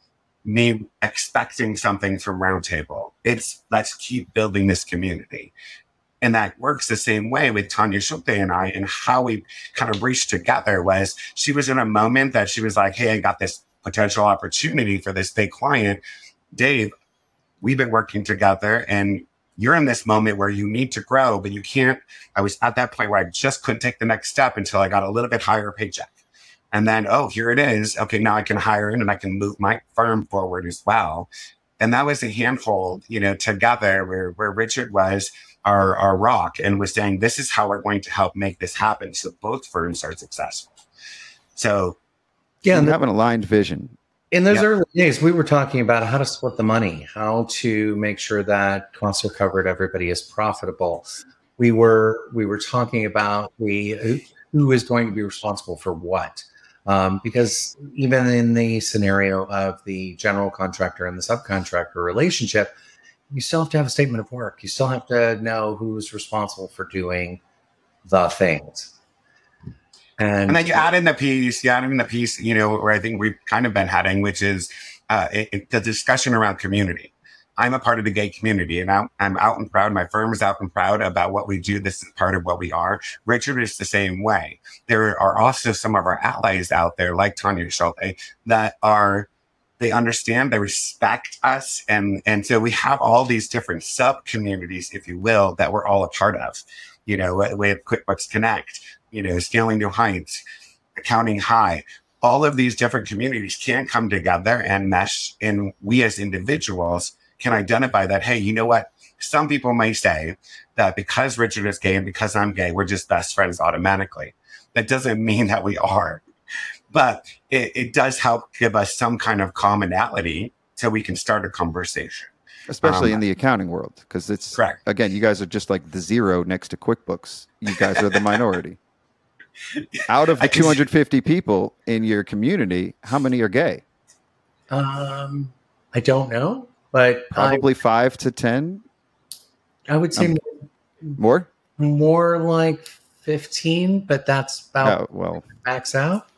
me expecting something from Roundtable. It's let's keep building this community. And that works the same way with Tanya Schulte and I, and how we kind of reached together was she was in a moment that she was like, hey, I got this potential opportunity for this big client. Dave, we've been working together and you're in this moment where you need to grow, but you can't. I was at that point where I just couldn't take the next step until I got a little bit higher paycheck. And then, oh, here it is. Okay, now I can hire in and I can move my firm forward as well. And that was a handhold, you know, together where, where Richard was our, our rock and was saying, this is how we're going to help make this happen so both firms are successful. So, Yeah, you and have an aligned vision. in those Yeah. early days, we were talking about how to split the money, how to make sure that costs are covered, everybody is profitable. We were we were talking about we who, who is going to be responsible for what. Um, because even in the scenario of the general contractor and the subcontractor relationship, you still have to have a statement of work. You still have to know who's responsible for doing the things. And, and then you add in the piece, you add in the piece, you know, where I think we've kind of been heading, which is uh, it, it- the discussion around community. I'm a part of the gay community, and I'm, I'm out and proud. My firm is out and proud about what we do. This is part of what we are. Richard is the same way. There are also some of our allies out there, like Tanya Schulte, that are, they understand, they respect us. And, and so we have all these different sub communities, if you will, that we're all a part of, you know, with QuickBooks Connect, you know, Scaling New Heights, Accounting High. All of these different communities can come together and mesh, and we as individuals can identify that, hey, you know what? Some people may say that because Richard is gay and because I'm gay, we're just best friends automatically. That doesn't mean that we are. But it, it does help give us some kind of commonality so we can start a conversation. Especially um, in the accounting world, because it's, correct. Again, you guys are just like the zero next to QuickBooks. You guys are the minority. Out of the two hundred fifty people in your community, how many are gay? Um, I don't know, but Probably I, five to ten. I would say um, more, more like fifteen, but that's about oh, well max out.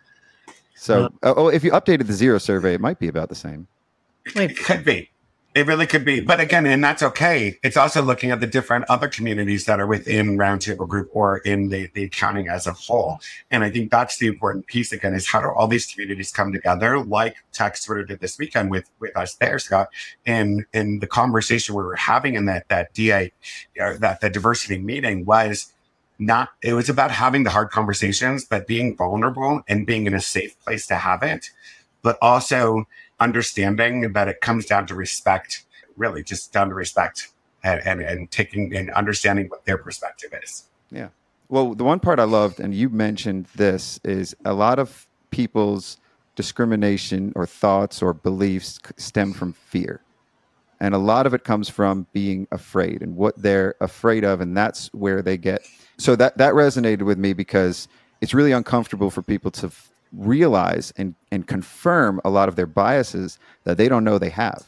So, uh, oh, if you updated the zero survey, it might be about the same. It could be. It really could be. But again, and that's okay. It's also looking at the different other communities that are within Roundtable Group or in the, the accounting as a whole. And I think that's the important piece again, is how do all these communities come together, like Tech sort of did this weekend with, with us there, Scott, and, and the conversation we were having in that, that D A, or that the diversity meeting was not, it was about having the hard conversations, but being vulnerable and being in a safe place to have it, but also understanding that it comes down to respect, really just down to respect and, and, and taking and understanding what their perspective is. Yeah. Well, the one part I loved, and you mentioned this, is a lot of people's discrimination or thoughts or beliefs stem from fear. And a lot of it comes from being afraid and what they're afraid of. And that's where they get. So that, that resonated with me because it's really uncomfortable for people to f- realize and, and confirm a lot of their biases that they don't know they have.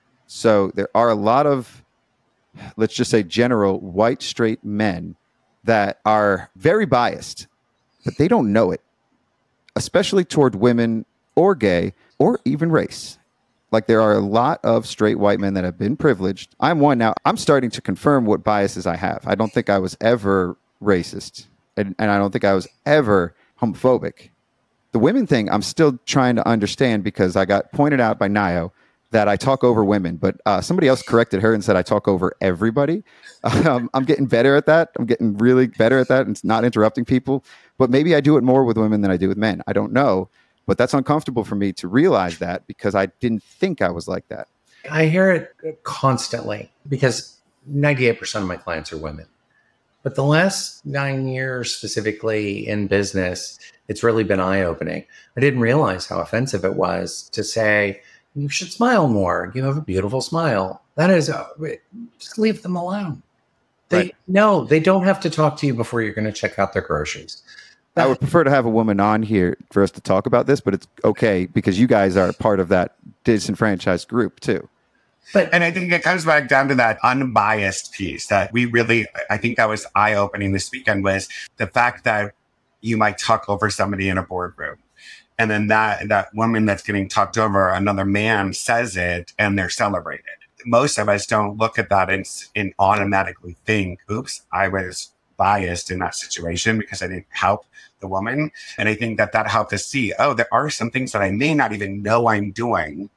So there are a lot of, let's just say, general white straight men that are very biased, but they don't know it, especially toward women or gay or even race. Like there are a lot of straight white men that have been privileged. I'm one now. I'm starting to confirm what biases I have. I don't think I was ever racist, and, and I don't think I was ever homophobic. The women thing, I'm still trying to understand because I got pointed out by Nayo that I talk over women, but uh, somebody else corrected her and said I talk over everybody. Um, I'm getting better at that. I'm getting really better at that and not interrupting people. But maybe I do it more with women than I do with men. I don't know. But that's uncomfortable for me to realize that because I didn't think I was like that. I hear it constantly because ninety-eight percent of my clients are women. But the last nine years specifically in business, it's really been eye-opening. I didn't realize how offensive it was to say, you should smile more. You have a beautiful smile. That is, uh, just leave them alone. They right. No, they don't have to talk to you before you're going to check out their groceries. That, I would prefer to have a woman on here for us to talk about this, but it's okay because you guys are part of that disenfranchised group too. But and I think it comes back down to that unbiased piece that we really, I think that was eye-opening this weekend, was the fact that you might talk over somebody in a boardroom. And then that, that woman that's getting talked over, another man says it and they're celebrated. Most of us don't look at that and, and automatically think, oops, I was biased in that situation because I didn't help the woman. And I think that that helped us see, oh, there are some things that I may not even know I'm doing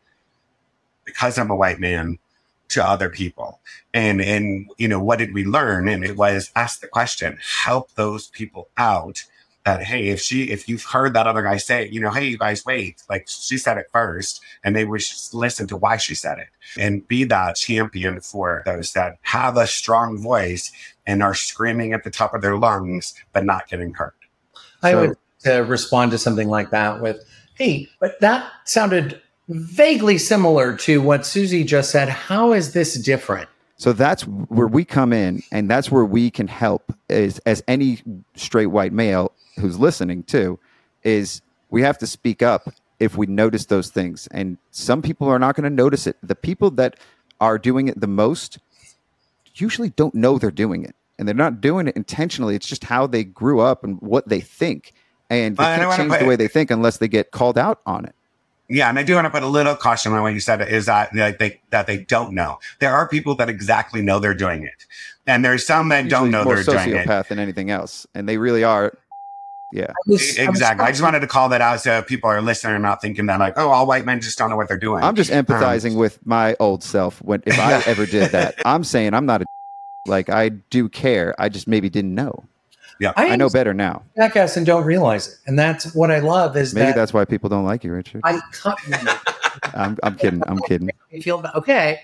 because I'm a white man to other people. And, and, you know, what did we learn? And it was ask the question, help those people out. That, hey, if she, if you've heard that other guy say it, you know, hey, you guys, wait, like she said it first, and they would just listen to why she said it and be that champion for those that have a strong voice and are screaming at the top of their lungs, but not getting hurt. I so, would uh, respond to something like that with, hey, but that sounded vaguely similar to what Susie just said. How is this different? So that's where we come in, and that's where we can help is as any straight white male who's listening too, is we have to speak up if we notice those things. And some people are not going to notice it. The people that are doing it the most usually don't know they're doing it. And they're not doing it intentionally. It's just how they grew up and what they think. And they can't change the way they think unless they get called out on it. Yeah, and I do want to put a little caution on what you said is that that they that they don't know. There are people that exactly know they're doing it, and there's some that Usually don't know more they're doing it. Sociopath than anything else, and they really are. Yeah, I was, exactly. I, I just wanted to call that out so people are listening and not thinking that like, oh, all white men just don't know what they're doing. I'm just empathizing um, with my old self when if I ever did that. I'm saying I'm not a like I do care. I just maybe didn't know. Yeah, I, I know better now. Jackass and don't realize it, and that's what I love. Is maybe that that's why people don't like you, Richard. I cut. I'm, I'm kidding. I'm kidding. You feel okay,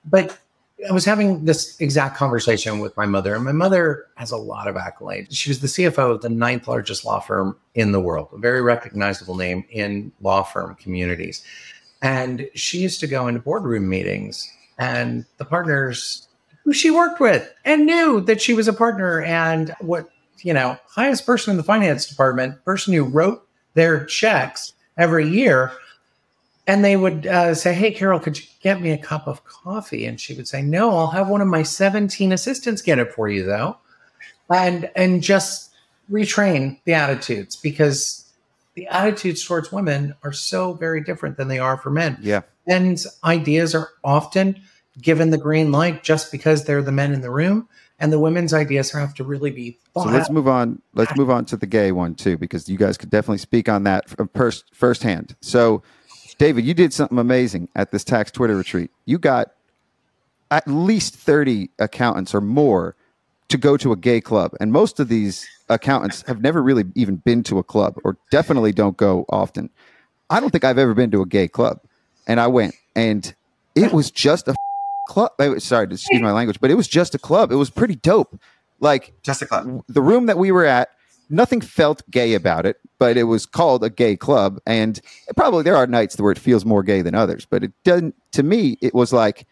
but I was having this exact conversation with my mother, and my mother has a lot of accolades. She was the C F O of the ninth largest law firm in the world, a very recognizable name in law firm communities. And she used to go into boardroom meetings, and the partners who she worked with and knew that she was a partner, and what, you know, highest person in the finance department, person who wrote their checks every year. And they would uh, say, hey, Carol, could you get me a cup of coffee? And she would say, no, I'll have one of my seventeen assistants get it for you, though. And and just retrain the attitudes, because the attitudes towards women are so very different than they are for men. Yeah. Men's ideas are often given the green light just because they're the men in the room. And the women's ideas have to really be thought So let's out. move on. Let's move on to the gay one, too, because you guys could definitely speak on that from first, firsthand. So, David, you did something amazing at this tax Twitter retreat. You got at least thirty accountants or more to go to a gay club. And most of these accountants have never really even been to a club, or definitely don't go often. I don't think I've ever been to a gay club. And I went, and it was just a club. Sorry to excuse my language, but it was just a club. It was pretty dope. Like, Just a club. the room that we were at, nothing felt gay about it, but it was called a gay club. And probably there are nights where it feels more gay than others, but it doesn't, to me, it was like,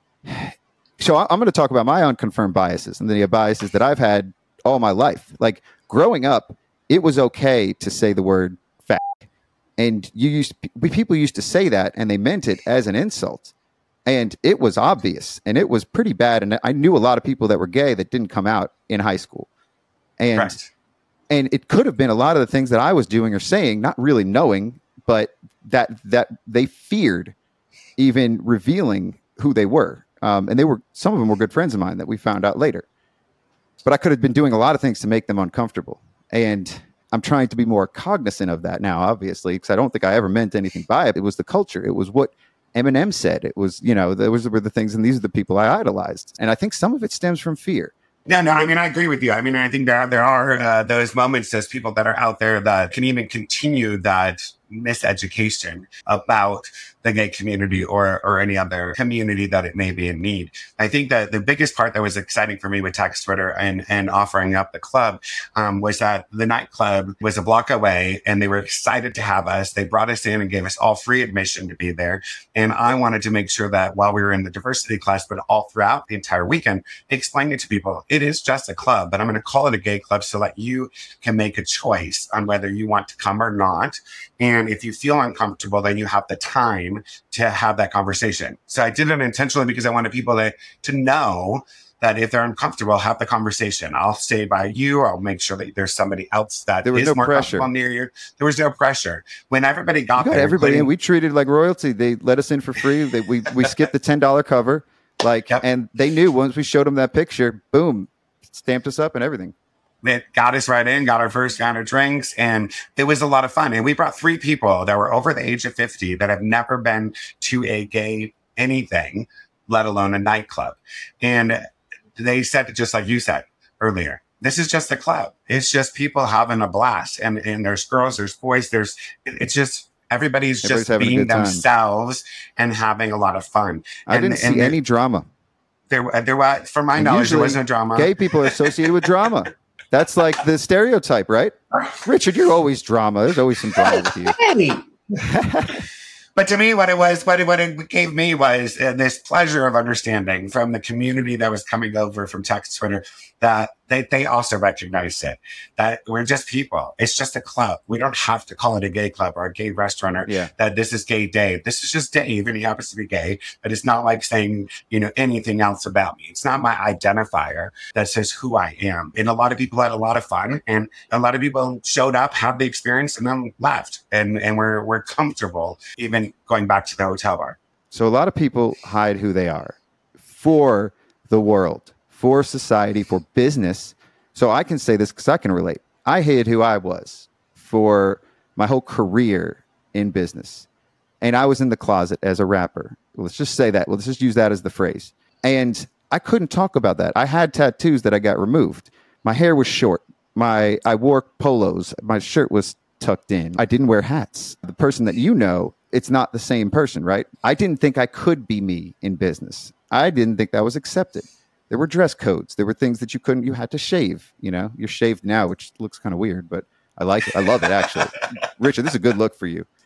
so I- I'm going to talk about my unconfirmed biases and the biases that I've had all my life. Like, growing up, it was okay to say the word fat. And you used, people used to say that, and they meant it as an insult. And it was obvious, and it was pretty bad. And I knew a lot of people that were gay that didn't come out in high school. And Right. And it could have been a lot of the things that I was doing or saying, not really knowing, but that that they feared even revealing who they were. Um, and they were, some of them were good friends of mine that we found out later. But I could have been doing a lot of things to make them uncomfortable. And I'm trying to be more cognizant of that now, obviously, because I don't think I ever meant anything by it. It was the culture. It was what Eminem said. It was, you know, those were the things, and these are the people I idolized. And I think some of it stems from fear. Yeah, no, I mean, I agree with you. I mean, I think there, there are uh, those moments, those people that are out there that can even continue that miseducation about the gay community or or any other community that it may be in need. I think that the biggest part that was exciting for me with Tax Twitter and, and offering up the club um, was that the nightclub was a block away, and they were excited to have us. They brought us in and gave us all free admission to be there. And I wanted to make sure that while we were in the diversity class, but all throughout the entire weekend, explaining to people, it is just a club, but I'm going to call it a gay club so that you can make a choice on whether you want to come or not. And if you feel uncomfortable, then you have the time to have that conversation. So I did it intentionally because I wanted people to, to know that if they're uncomfortable, have the conversation. I'll stay by you. I'll make sure that there's somebody else that There was is no more pressure. comfortable near you. There was no pressure. When everybody got We got there, everybody in. including- We treated like royalty. They let us in for free. They, we we skipped the ten dollar cover, like, Yep. and they knew once we showed them that picture, boom, stamped us up and everything. It got us right in, got our first round of drinks, and it was a lot of fun. And we brought three people that were over the age of fifty that have never been to a gay anything, let alone a nightclub. And they said, just like you said earlier, this is just a club. It's just people having a blast. And, and there's girls, there's boys, there's, it's just, everybody's, Everybody's just having a being good time. themselves and having a lot of fun. I and, didn't see and any drama. There, there was, from my And knowledge, there usually was no drama. Gay people are associated with drama. That's like the stereotype, right? Richard, you're always drama. There's always some drama with you. Hey, But to me, what it was, what it, what it gave me was uh, this pleasure of understanding from the community that was coming over from Tax Twitter that they, they also recognized it, that we're just people. It's just a club. We don't have to call it a gay club or a gay restaurant or Yeah. that this is gay Dave. This is just Dave and he happens to be gay, but it's not like saying, you know, anything else about me. It's not my identifier that says who I am. And a lot of people had a lot of fun and a lot of people showed up, had the experience and then left and, and we're, we're comfortable even going back to the hotel bar. So a lot of people hide who they are for the world, for society, for business. So I can say this because I can relate. I hid who I was for my whole career in business. And I was in the closet as a rapper. Let's just say that. Let's just use that as the phrase. And I couldn't talk about that. I had tattoos that I got removed. My hair was short. My I wore polos. My shirt was tucked in. I didn't wear hats. The person that you know, it's not the same person, right? I didn't think I could be me in business. I didn't think that was accepted. There were dress codes. There were things that you couldn't, you had to shave, you know, you're shaved now, which looks kind of weird, but I like it. I love it, actually. Richard, this is a good look for you.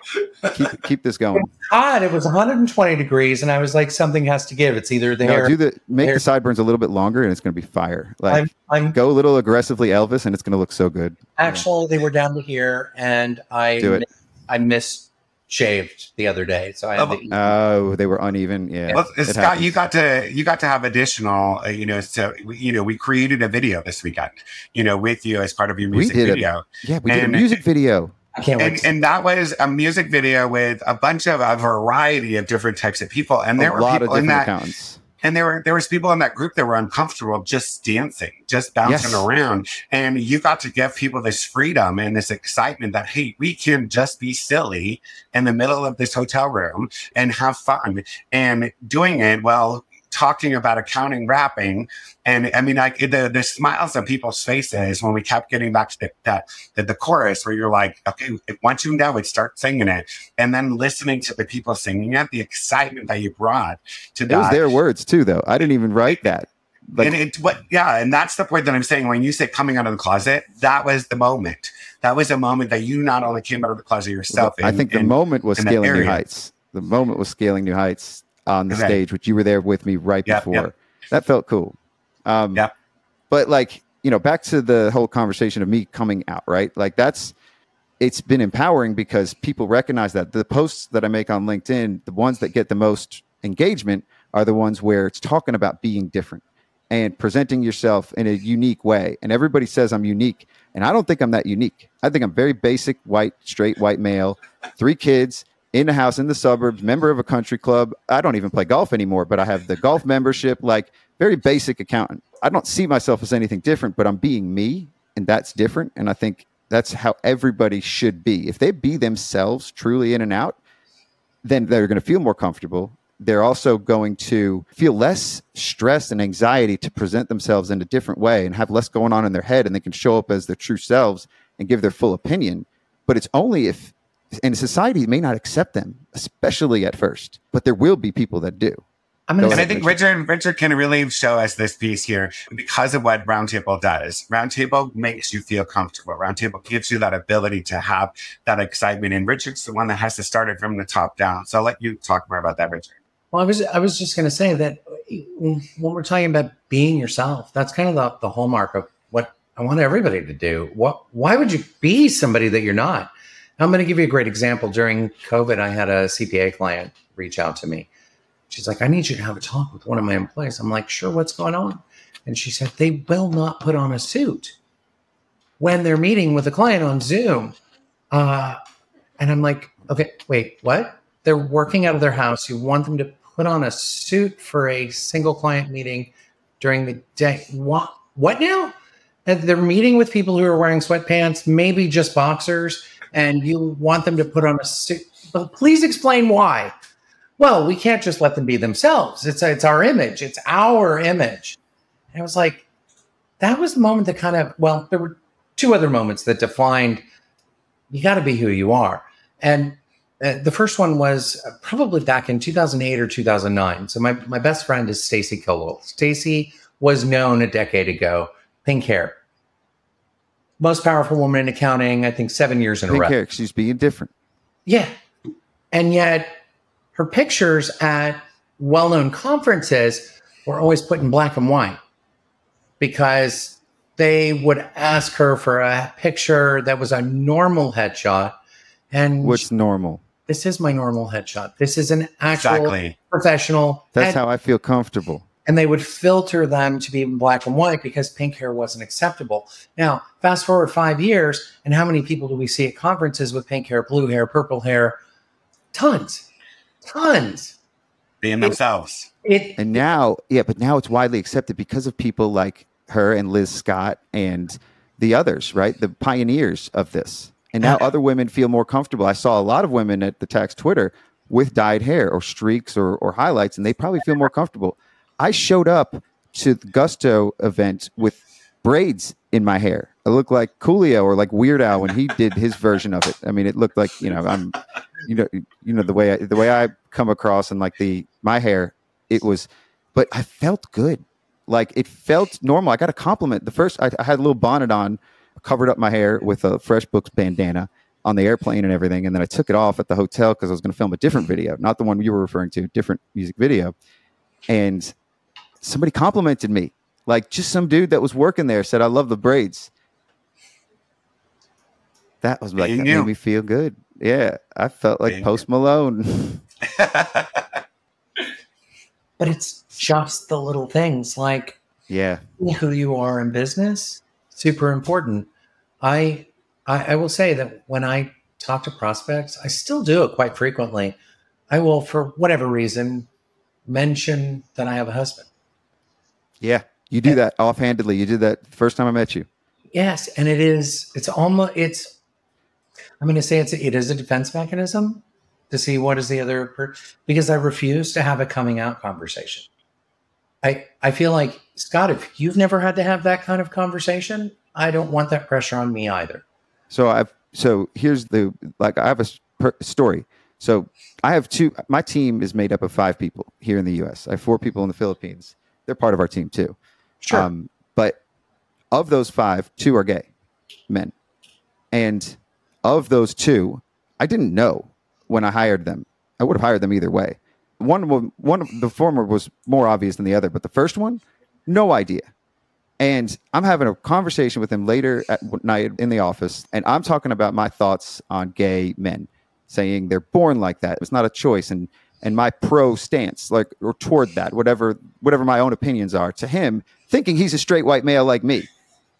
Keep keep this going. God, it was one hundred twenty degrees, and I was like, something has to give. It's either the No, hair. do the make hair. the sideburns a little bit longer, and it's going to be fire. Like, I'm, I'm go a little aggressively Elvis, and it's going to look so good. actually they were down to here, and I Do it. I missed shaved the other day, so I had to eat. Oh, they were uneven. Yeah, Well, it Scott, happens. you got to you got to have additional, uh, you know. So you know, we created a video this weekend, you know, with you as part of your We music did a- video, yeah, we did and- a music video. I can't wait. and and that was a music video with a bunch of a variety of different types of people, and there A were lot of people in different that, accountants. and there were there was people in that group that were uncomfortable just dancing, just bouncing Yes. around, and you got to give people this freedom and this excitement that hey, we can just be silly in the middle of this hotel room and have fun, and doing it while talking about accounting rapping. And I mean, like the the smiles on people's faces when we kept getting back to the the, the, the chorus, where you're like, okay, once you know it, start singing it, and then listening to the people singing it, the excitement that you brought to It was that. their words too, though. I didn't even write that. Like, and it what yeah, and that's the point that I'm saying. When you say coming out of the closet, that was the moment. That was a moment that you not only came out of the closet yourself. I in- think the in- moment was in that scaling new area. heights. The moment was scaling new heights on the Okay. stage, which you were there with me right Yep, before. yep. That felt cool. Um, Yep. But like, you know, back to the whole conversation of me coming out, right? Like that's, it's been empowering because people recognize that the posts that I make on LinkedIn, the ones that get the most engagement are the ones where it's talking about being different and presenting yourself in a unique way. And everybody says I'm unique. And I don't think I'm that unique. I think I'm very basic, white, straight, white male, three kids, in a house in the suburbs, member of a country club. I don't even play golf anymore, but I have the golf membership, like very basic accountant. I don't see myself as anything different, but I'm being me, and that's different. And I think that's how everybody should be. If they be themselves truly in and out, then they're going to feel more comfortable. They're also going to feel less stress and anxiety to present themselves in a different way and have less going on in their head, and they can show up as their true selves and give their full opinion. But it's only if, and society may not accept them, especially at first, but there will be people that do. I'm gonna Go And say, I think Richard Richard can really show us this piece here because of what Roundtable does. Roundtable makes you feel comfortable. Roundtable gives you that ability to have that excitement. And Richard's the one that has to start it from the top down. So I'll let you talk more about that, Richard. well, I was I was just going to say that when we're talking about being yourself, that's kind of the, the hallmark of what I want everybody to do. What? Why would you be somebody that you're not? I'm going to give you a great example. During COVID, I had a C P A client reach out to me. She's like, I need you to have a talk with one of my employees. I'm like, sure, what's going on? And she said, they will not put on a suit when they're meeting with a client on Zoom. Uh, and I'm like, okay, wait, what? They're working out of their house. You want them to put on a suit for a single client meeting during the day. What, what now? And they're meeting with people who are wearing sweatpants, maybe just boxers, and you want them to put on a suit. But please explain why. Well, we can't just let them be themselves. It's it's our image. It's our image. And I was like, that was the moment that kind of, well, there were two other moments that defined, you got to be who you are. And uh, the first one was probably back in two thousand eight or two thousand nine. So my, my best friend is Stacy Kilwell. Stacy was known a decade ago, pink hair. Most powerful woman in accounting, I think seven years in a Pink row. hair, she's being different. Yeah. And yet her pictures at well-known conferences were always put in black and white because they would ask her for a picture that was a normal headshot. And What's normal? this is my normal headshot. This is an actual Exactly. professional. That's head- how I feel comfortable. and they would filter them to be in black and white because pink hair wasn't acceptable. Now, fast forward five years, and how many people do we see at conferences with pink hair, blue hair, purple hair? Tons. Tons. Being themselves. It And now, yeah, but now it's widely accepted because of people like her and Liz Scott and the others, right? The pioneers of this. And now other women feel more comfortable. I saw a lot of women at the Tax Twitter with dyed hair or streaks or, or highlights, and they probably feel more comfortable. I showed up to the Gusto event with braids in my hair. I looked like Coolio or like Weird Al when he did his version of it. I mean, it looked like, you know, I'm, you know, you know, the way I, the way I come across and like the, my hair it was, but I felt good. Like it felt normal. I got a compliment. The first, I, I had a little bonnet on, covered up my hair with a FreshBooks bandana on the airplane and everything. And then I took it off at the hotel because I was going to film a different video, not the one you were referring to, different music video. And somebody complimented me. Like just some dude that was working there said, I love the braids. That was like, that made me feel good. Yeah. I felt like Post Malone. But it's just the little things like yeah, who you are in business, super important. I, I I will say that when I talk to prospects, I still do it quite frequently. I will, for whatever reason, mention that I have a husband. Yeah, you do that offhandedly. You did that the first time I met you. Yes, and it is. It's almost. It's. I'm going to say it's. It is a defense mechanism to see what is the other per- because I refuse to have a coming out conversation. I I feel like, Scott, if you've never had to have that kind of conversation, I don't want that pressure on me either. So I've so here's the like I have a per- story. So I have two. My team is made up of five people here in the U S. I have four people in the Philippines. They're part of our team too. Sure. Um, but of those five, two are gay men, and of those two, I didn't know when I hired them. I would have hired them either way. One, one of the former was more obvious than the other, but the first one, no idea. And I'm having a conversation with him later at night in the office, and I'm talking about my thoughts on gay men, saying they're born like that. It's not a choice, and and my pro stance, like or toward that, whatever whatever my own opinions are, to him, thinking he's a straight white male like me.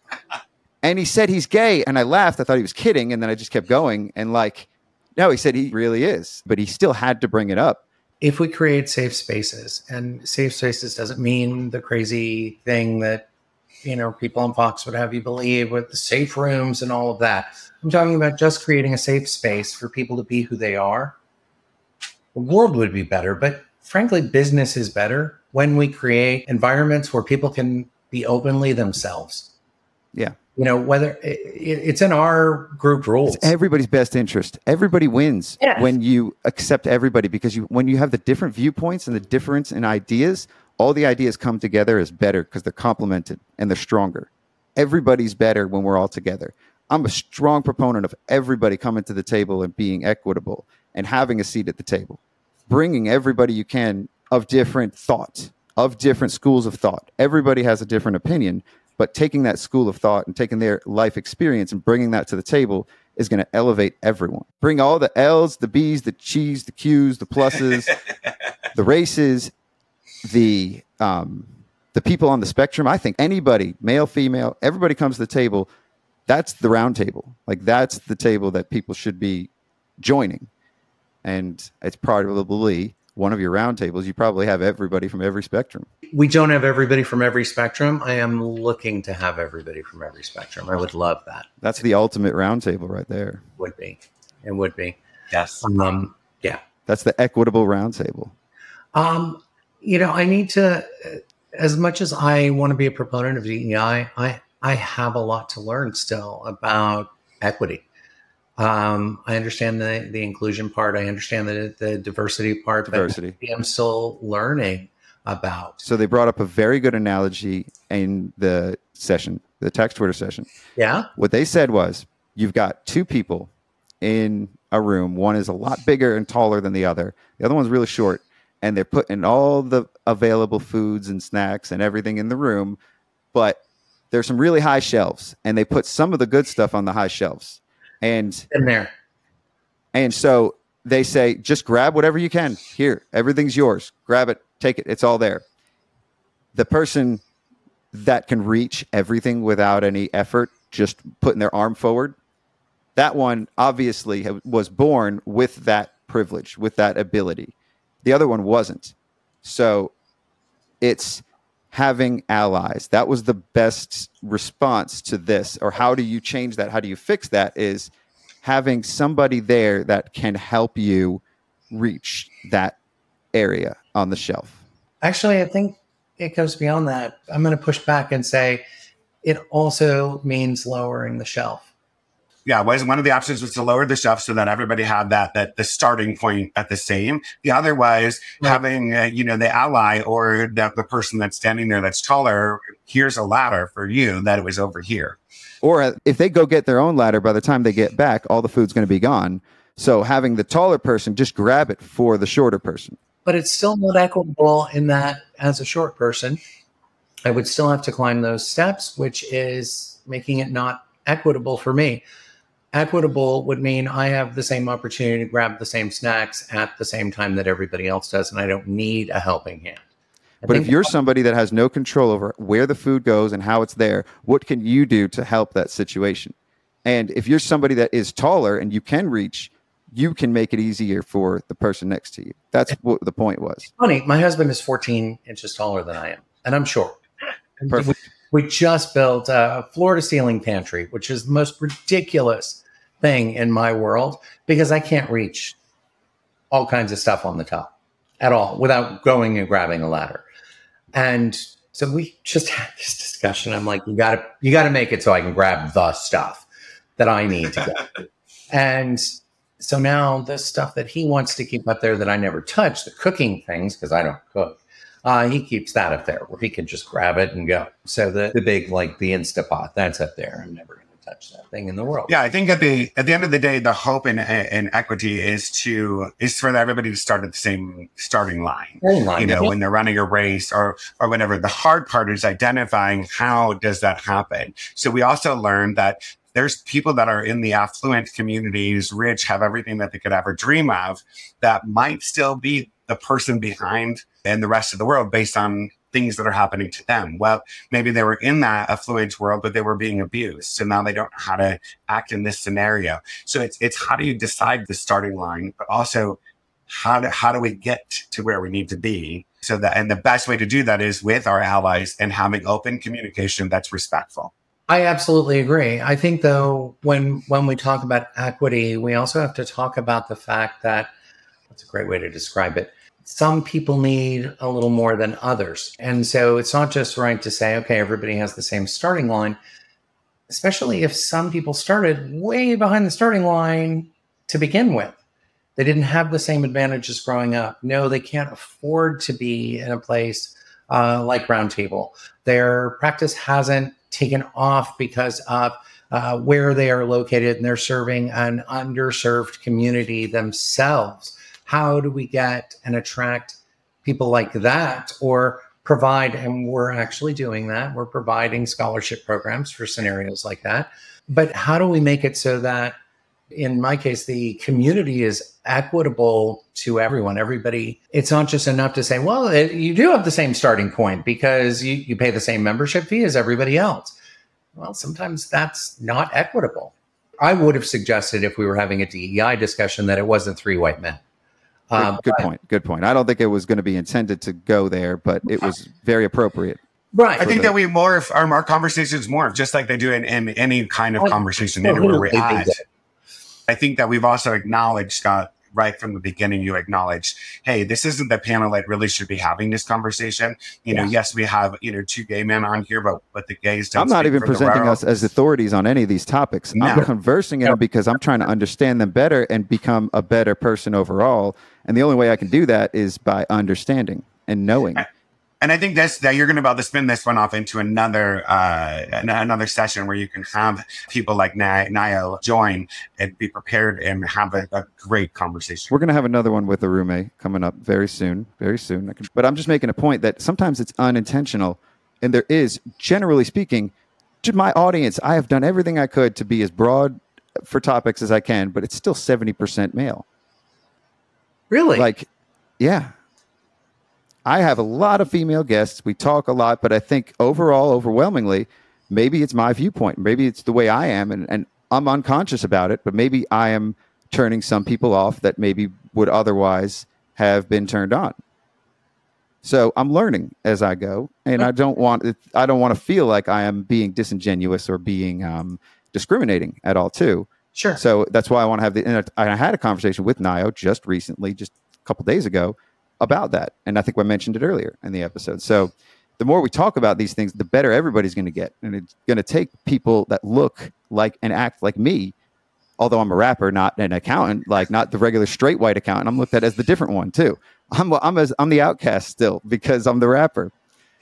And he said he's gay, and I laughed. I thought he was kidding, and then I just kept going, and like, no, he said he really is, but he still had to bring it up. If we create safe spaces, and safe spaces doesn't mean the crazy thing that, you know, people on Fox would have you believe with the safe rooms and all of that. I'm talking about just creating a safe space for people to be who they are. The world would be better, but frankly, business is better when we create environments where people can be openly themselves. Yeah. You know, whether it, it's in our group rules. It's everybody's best interest. Everybody wins Yes. when you accept everybody, because you when you have the different viewpoints and the difference in ideas, all the ideas come together as better because they're complemented and they're stronger. Everybody's better when we're all together. I'm a strong proponent of everybody coming to the table and being equitable and having a seat at the table, bringing everybody you can of different thought, of different schools of thought. Everybody has a different opinion, but taking that school of thought and taking their life experience and bringing that to the table is going to elevate everyone. Bring all the L's, the B's, the G's, the Q's, the pluses, the races, the um, the people on the spectrum. I think anybody, male, female, everybody comes to the table. That's the round table. Like that's the table that people should be joining. And it's probably one of your round tables. You probably have everybody from every spectrum. We don't have everybody from every spectrum. I am looking to have everybody from every spectrum. I would love that. That's the ultimate round table right there. Would be. It would be. Yes. Um, yeah. That's the equitable round table. Um, you know, I need to, as much as I want to be a proponent of D E I, I, I have a lot to learn still about equity. Um, I understand the, the inclusion part. I understand the, the diversity part. Diversity. But I'm still learning about. So they brought up a very good analogy in the session, the text Twitter session. Yeah. What they said was, you've got two people in a room. One is a lot bigger and taller than the other. The other one's really short. And they're putting all the available foods and snacks and everything in the room. But there's some really high shelves. And they put some of the good stuff on the high shelves. And in there. And so they say, just grab whatever you can. Here, everything's yours. Grab it, take it. It's all there. The person that can reach everything without any effort, just putting their arm forward, that one obviously was born with that privilege, with that ability. The other one wasn't. So it's having allies. That was the best response to this. Or how do you change that? How do you fix that? Is having somebody there that can help you reach that area on the shelf. Actually, I think it goes beyond that. I'm going to push back and say it also means lowering the shelf. Yeah, was one of the options was to lower the shelf so that everybody had that that the starting point at the same. The other was right. having uh, you know the ally or the, the person that's standing there that's taller. Here's a ladder for you that it was over here. Or if they go get their own ladder, by the time they get back, all the food's going to be gone. So having the taller person just grab it for the shorter person. But it's still not equitable in that as a short person, I would still have to climb those steps, which is making it not equitable for me. Equitable would mean I have the same opportunity to grab the same snacks at the same time that everybody else does, and I don't need a helping hand. I but if you're somebody that has no control over where the food goes and how it's there, what can you do to help that situation? And if you're somebody that is taller and you can reach, you can make it easier for the person next to you. That's what the point was. Funny, my husband is fourteen inches taller than I am, and I'm short. Perfect. We, we just built a floor-to-ceiling pantry, which is the most ridiculous thing in my world because I can't reach all kinds of stuff on the top at all without going and grabbing a ladder. And so we just had this discussion. I'm like, you gotta, you gotta make it so I can grab the stuff that I need to get. And so now the stuff that he wants to keep up there that I never touch, the cooking things, because I don't cook, uh, he keeps that up there where he can just grab it and go. So the, the big, like the Instapot, that's up there. I'm never going to touch that thing in the world. Yeah, I think at the at the end of the day, the hope in, in equity is to is for everybody to start at the same starting line. line you know, yeah. when they're running a race or or whatever. The hard part is identifying how does that happen. So we also learned that there's people that are in the affluent communities, rich, have everything that they could ever dream of, that might still be the person behind and the rest of the world based on things that are happening to them. Well, maybe they were in that affluent world, but they were being abused. So now they don't know how to act in this scenario. So it's it's how do you decide the starting line, but also how do, how do we get to where we need to be? So that, and the best way to do that is with our allies and having open communication that's respectful. I absolutely agree. I think, though, when when we talk about equity, we also have to talk about the fact that, that's a great way to describe it, some people need a little more than others. And so it's not just right to say, okay, everybody has the same starting line, especially if some people started way behind the starting line to begin with. They didn't have the same advantages growing up. No, they can't afford to be in a place uh, like Roundtable. Their practice hasn't taken off because of uh, where they are located, and they're serving an underserved community themselves. How do we get and attract people like that, or provide, and we're actually doing that, we're providing scholarship programs for scenarios like that. But how do we make it so that, in my case, the community is equitable to everyone, everybody? It's not just enough to say, well, it, you do have the same starting point because you, you pay the same membership fee as everybody else. Well, sometimes that's not equitable. I would have suggested, if we were having a D E I discussion, that it wasn't three white men. Um, good, good but, point. Good point. I don't think it was going to be intended to go there, but it was very appropriate. Right. I think the, that we morph our, our conversations morph, just like they do in, in any kind of conversation, anywhere we're at. I think that we've also acknowledged, Scott, right from the beginning, you acknowledged, hey, this isn't the panel that really should be having this conversation. You know, yeah. yes, we have, you know, two gay men on here, but but the gays don't. I'm not even presenting us as authorities on any of these topics. No. I'm conversing in them because I'm trying to understand them better and become a better person overall. And the only way I can do that is by understanding and knowing. And I think that's that you're going to be able to spin this one off into another uh, another session where you can have people like Niall join and be prepared and have a, a great conversation. We're going to have another one with Arume coming up very soon, very soon. But I'm just making a point that sometimes it's unintentional, and there is, generally speaking, to my audience, I have done everything I could to be as broad for topics as I can, but it's still seventy percent male. Really? Like, yeah. I have a lot of female guests. We talk a lot, but I think overall, overwhelmingly, maybe it's my viewpoint. Maybe it's the way I am, and, and I'm unconscious about it, but maybe I am turning some people off that maybe would otherwise have been turned on. So I'm learning as I go, and I don't want I don't want to feel like I am being disingenuous or being um, discriminating at all, too. Sure. So that's why I want to have the. And I had a conversation with Nio just recently, just a couple days ago, about that. And I think I mentioned it earlier in the episode. So the more we talk about these things, the better everybody's going to get. And it's going to take people that look like and act like me although I'm a rapper, not an accountant, like not the regular straight white accountant. I'm looked at as the different one too. I'm I'm as I'm the outcast still because I'm the rapper.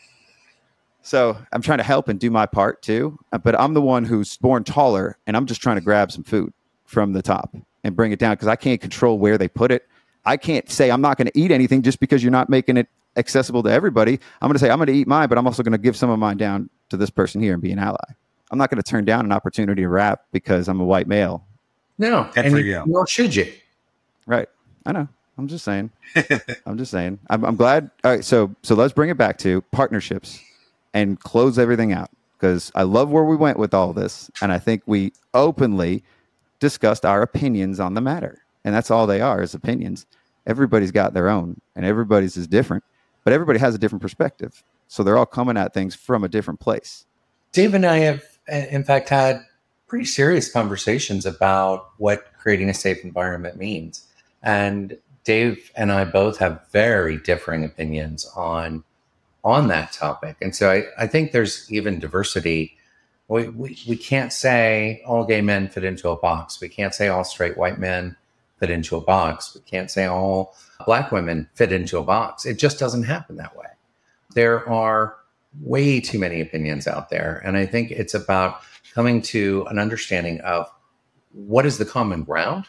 So I'm trying to help and do my part too. But I'm the one who's born taller, and I'm just trying to grab some food from the top and bring it down because I can't control where they put it. I can't say I'm not going to eat anything just because you're not making it accessible to everybody. I'm going to say I'm going to eat mine, but I'm also going to give some of mine down to this person here and be an ally. I'm not going to turn down an opportunity to rap because I'm a white male. No, Good and for you, you. nor should you. Right. I know. I'm just saying. I'm just saying. I'm, I'm glad. All right. So so let's bring it back to partnerships and close everything out because I love where we went with all this. And I think we openly discussed our opinions on the matter. And that's all they are is opinions. Everybody's got their own and everybody's is different, but everybody has a different perspective. So they're all coming at things from a different place. Dave and I have, in fact, had pretty serious conversations about what creating a safe environment means. And Dave and I both have very differing opinions on on that topic. And so I, I think there's even diversity. We, we, we can't say all gay men fit into a box. We can't say all straight white men fit into a box. We can't say all black women fit into a box. It just doesn't happen that way. There are way too many opinions out there. And I think it's about coming to an understanding of what is the common ground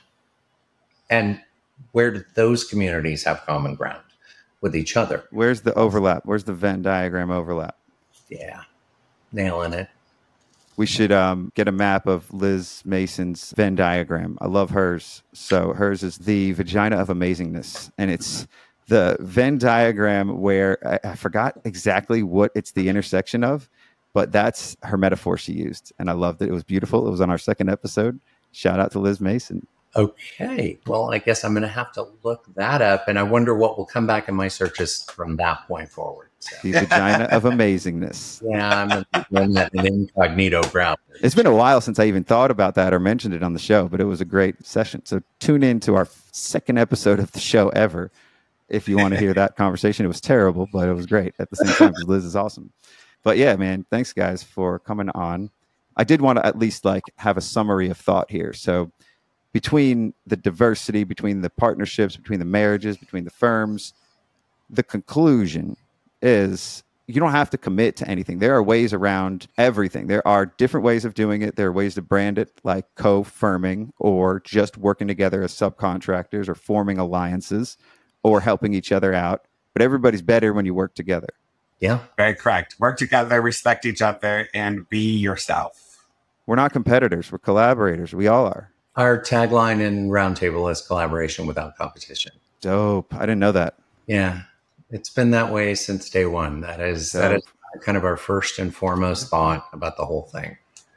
and where do those communities have common ground with each other. Where's the overlap? Where's the Venn diagram overlap? Yeah, nailing it. We should um, get a map of Liz Mason's Venn diagram. I love hers. So hers is the vagina of amazingness. And it's the Venn diagram where I, I forgot exactly what it's the intersection of, but that's her metaphor she used. And I loved it. It was beautiful. It was on our second episode. Shout out to Liz Mason. Okay. Well, I guess I'm going to have to look that up. And I wonder what will come back in my searches from that point forward. So. The vagina of amazingness. Yeah, I'm in an incognito browser. It's been a while since I even thought about that or mentioned it on the show, but it was a great session. So tune in to our second episode of the show ever if you want to hear that conversation. It was terrible, but it was great at the same time because Liz is awesome. But yeah, man, thanks guys for coming on. I did want to at least like have a summary of thought here. So between the diversity, between the partnerships, between the marriages, between the firms, the conclusion is you don't have to commit to anything. There are ways around everything. There are different ways of doing it. There are ways to brand it like co-firming or just working together as subcontractors or forming alliances or helping each other out. But everybody's better when you work together. Yeah. Very correct. Work together, respect each other, and be yourself. We're not competitors. We're collaborators. We all are. Our tagline in Roundtable is collaboration without competition. Dope. I didn't know that. Yeah. It's been that way since day one. That is Dope. that is kind of our first and foremost thought about the whole thing.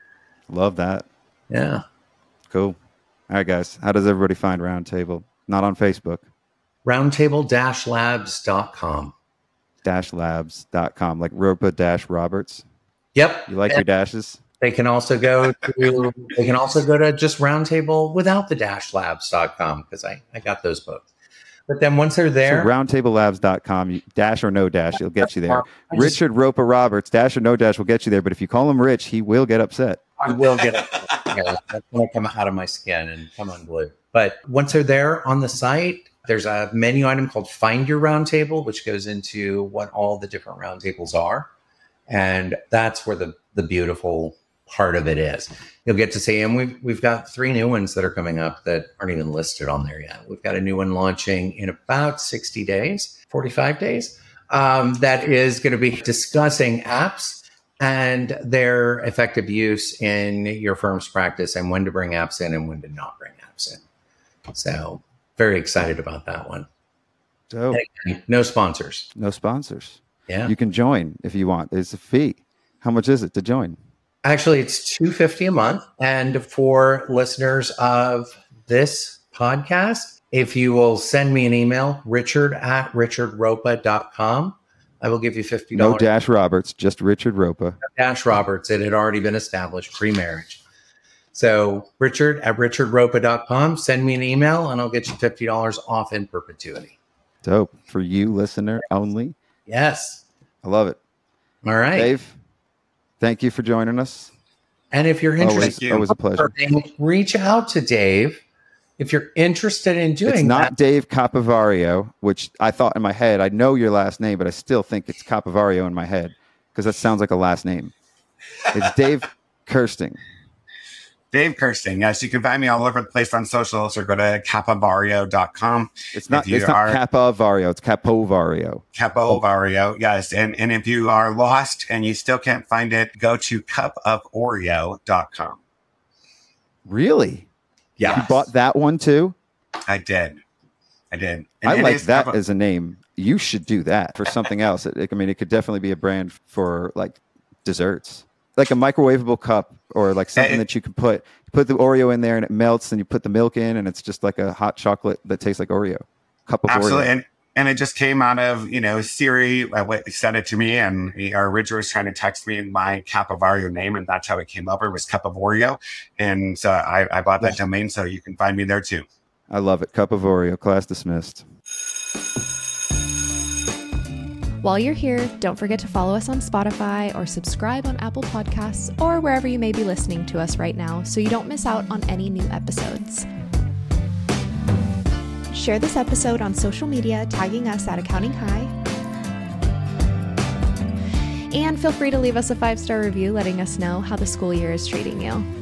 Love that. Yeah. Cool. All right, guys. How does everybody find Roundtable? Not on Facebook. roundtable dash labs dot com. Dash labs dot com, like Ropa dash Roberts. Yep. You like and your dashes? They can also go to they can also go to just Roundtable without the dash labs dot com because I, I got those both. But then once they're there, so roundtable labs dot com, you, dash or no dash, it'll get you there. Richard Ropa Roberts, dash or no dash will get you there. But if you call him Rich, he will get upset. I will get it. Yeah, that's going to come out of my skin and come unglued. But once they're there on the site, there's a menu item called Find Your Roundtable, which goes into what all the different roundtables are. And that's where the, the beautiful part of it is. You'll get to see, and we've, we've got three new ones that are coming up that aren't even listed on there yet. We've got a new one launching in about sixty days, forty-five days, um, that is going to be discussing apps and their effective use in your firm's practice and when to bring apps in and when to not bring apps in. So very excited about that one. Dope. Again, no sponsors. No sponsors. Yeah. You can join if you want. There's a fee. How much is it to join? Actually, it's two hundred fifty dollars a month. And for listeners of this podcast, if you will send me an email, richard at richard ropa dot com, I will give you fifty dollars. No Dash Roberts, just Richard Ropa. Dash Roberts. It had already been established pre-marriage. So richard at richard ropa dot com, send me an email and I'll get you fifty dollars off in perpetuity. Dope. For you, listener only. Yes. I love it. All right. Dave, thank you for joining us. And if you're interested, Always, always a pleasure. Reach out to Dave if you're interested in doing It's not that. Dave Capovario, which I thought in my head. I know your last name, but I still think it's Capovario in my head because that sounds like a last name. It's Dave Kirsting. Dave Kirsting. Yes, you can find me all over the place on socials or go to capovario dot com. It's not, it's not Capovario. It's Capovario. Capovario, yes. And and if you are lost and you still can't find it, go to cup of oreo dot com. Really? Yeah. You bought that one too? I did. I did. And I it like is that Capo- as a name. You should do that for something else. It, I mean, it could definitely be a brand for like desserts, like a microwavable cup or like something it, that you can put, put the Oreo in there and it melts and you put the milk in and it's just like a hot chocolate that tastes like Oreo. Cup of Absolutely. Oreo. And, and it just came out of, you know, Siri uh, said it to me and he, our Ridger was trying to text me my Capovario name and that's how it came over. It was Cup of Oreo. And so I, I bought that domain so you can find me there too. I love it. Cup of Oreo. Class dismissed. While you're here, don't forget to follow us on Spotify or subscribe on Apple Podcasts or wherever you may be listening to us right now so you don't miss out on any new episodes. Share this episode on social media, tagging us at Accounting High. And feel free to leave us a five-star review letting us know how the school year is treating you.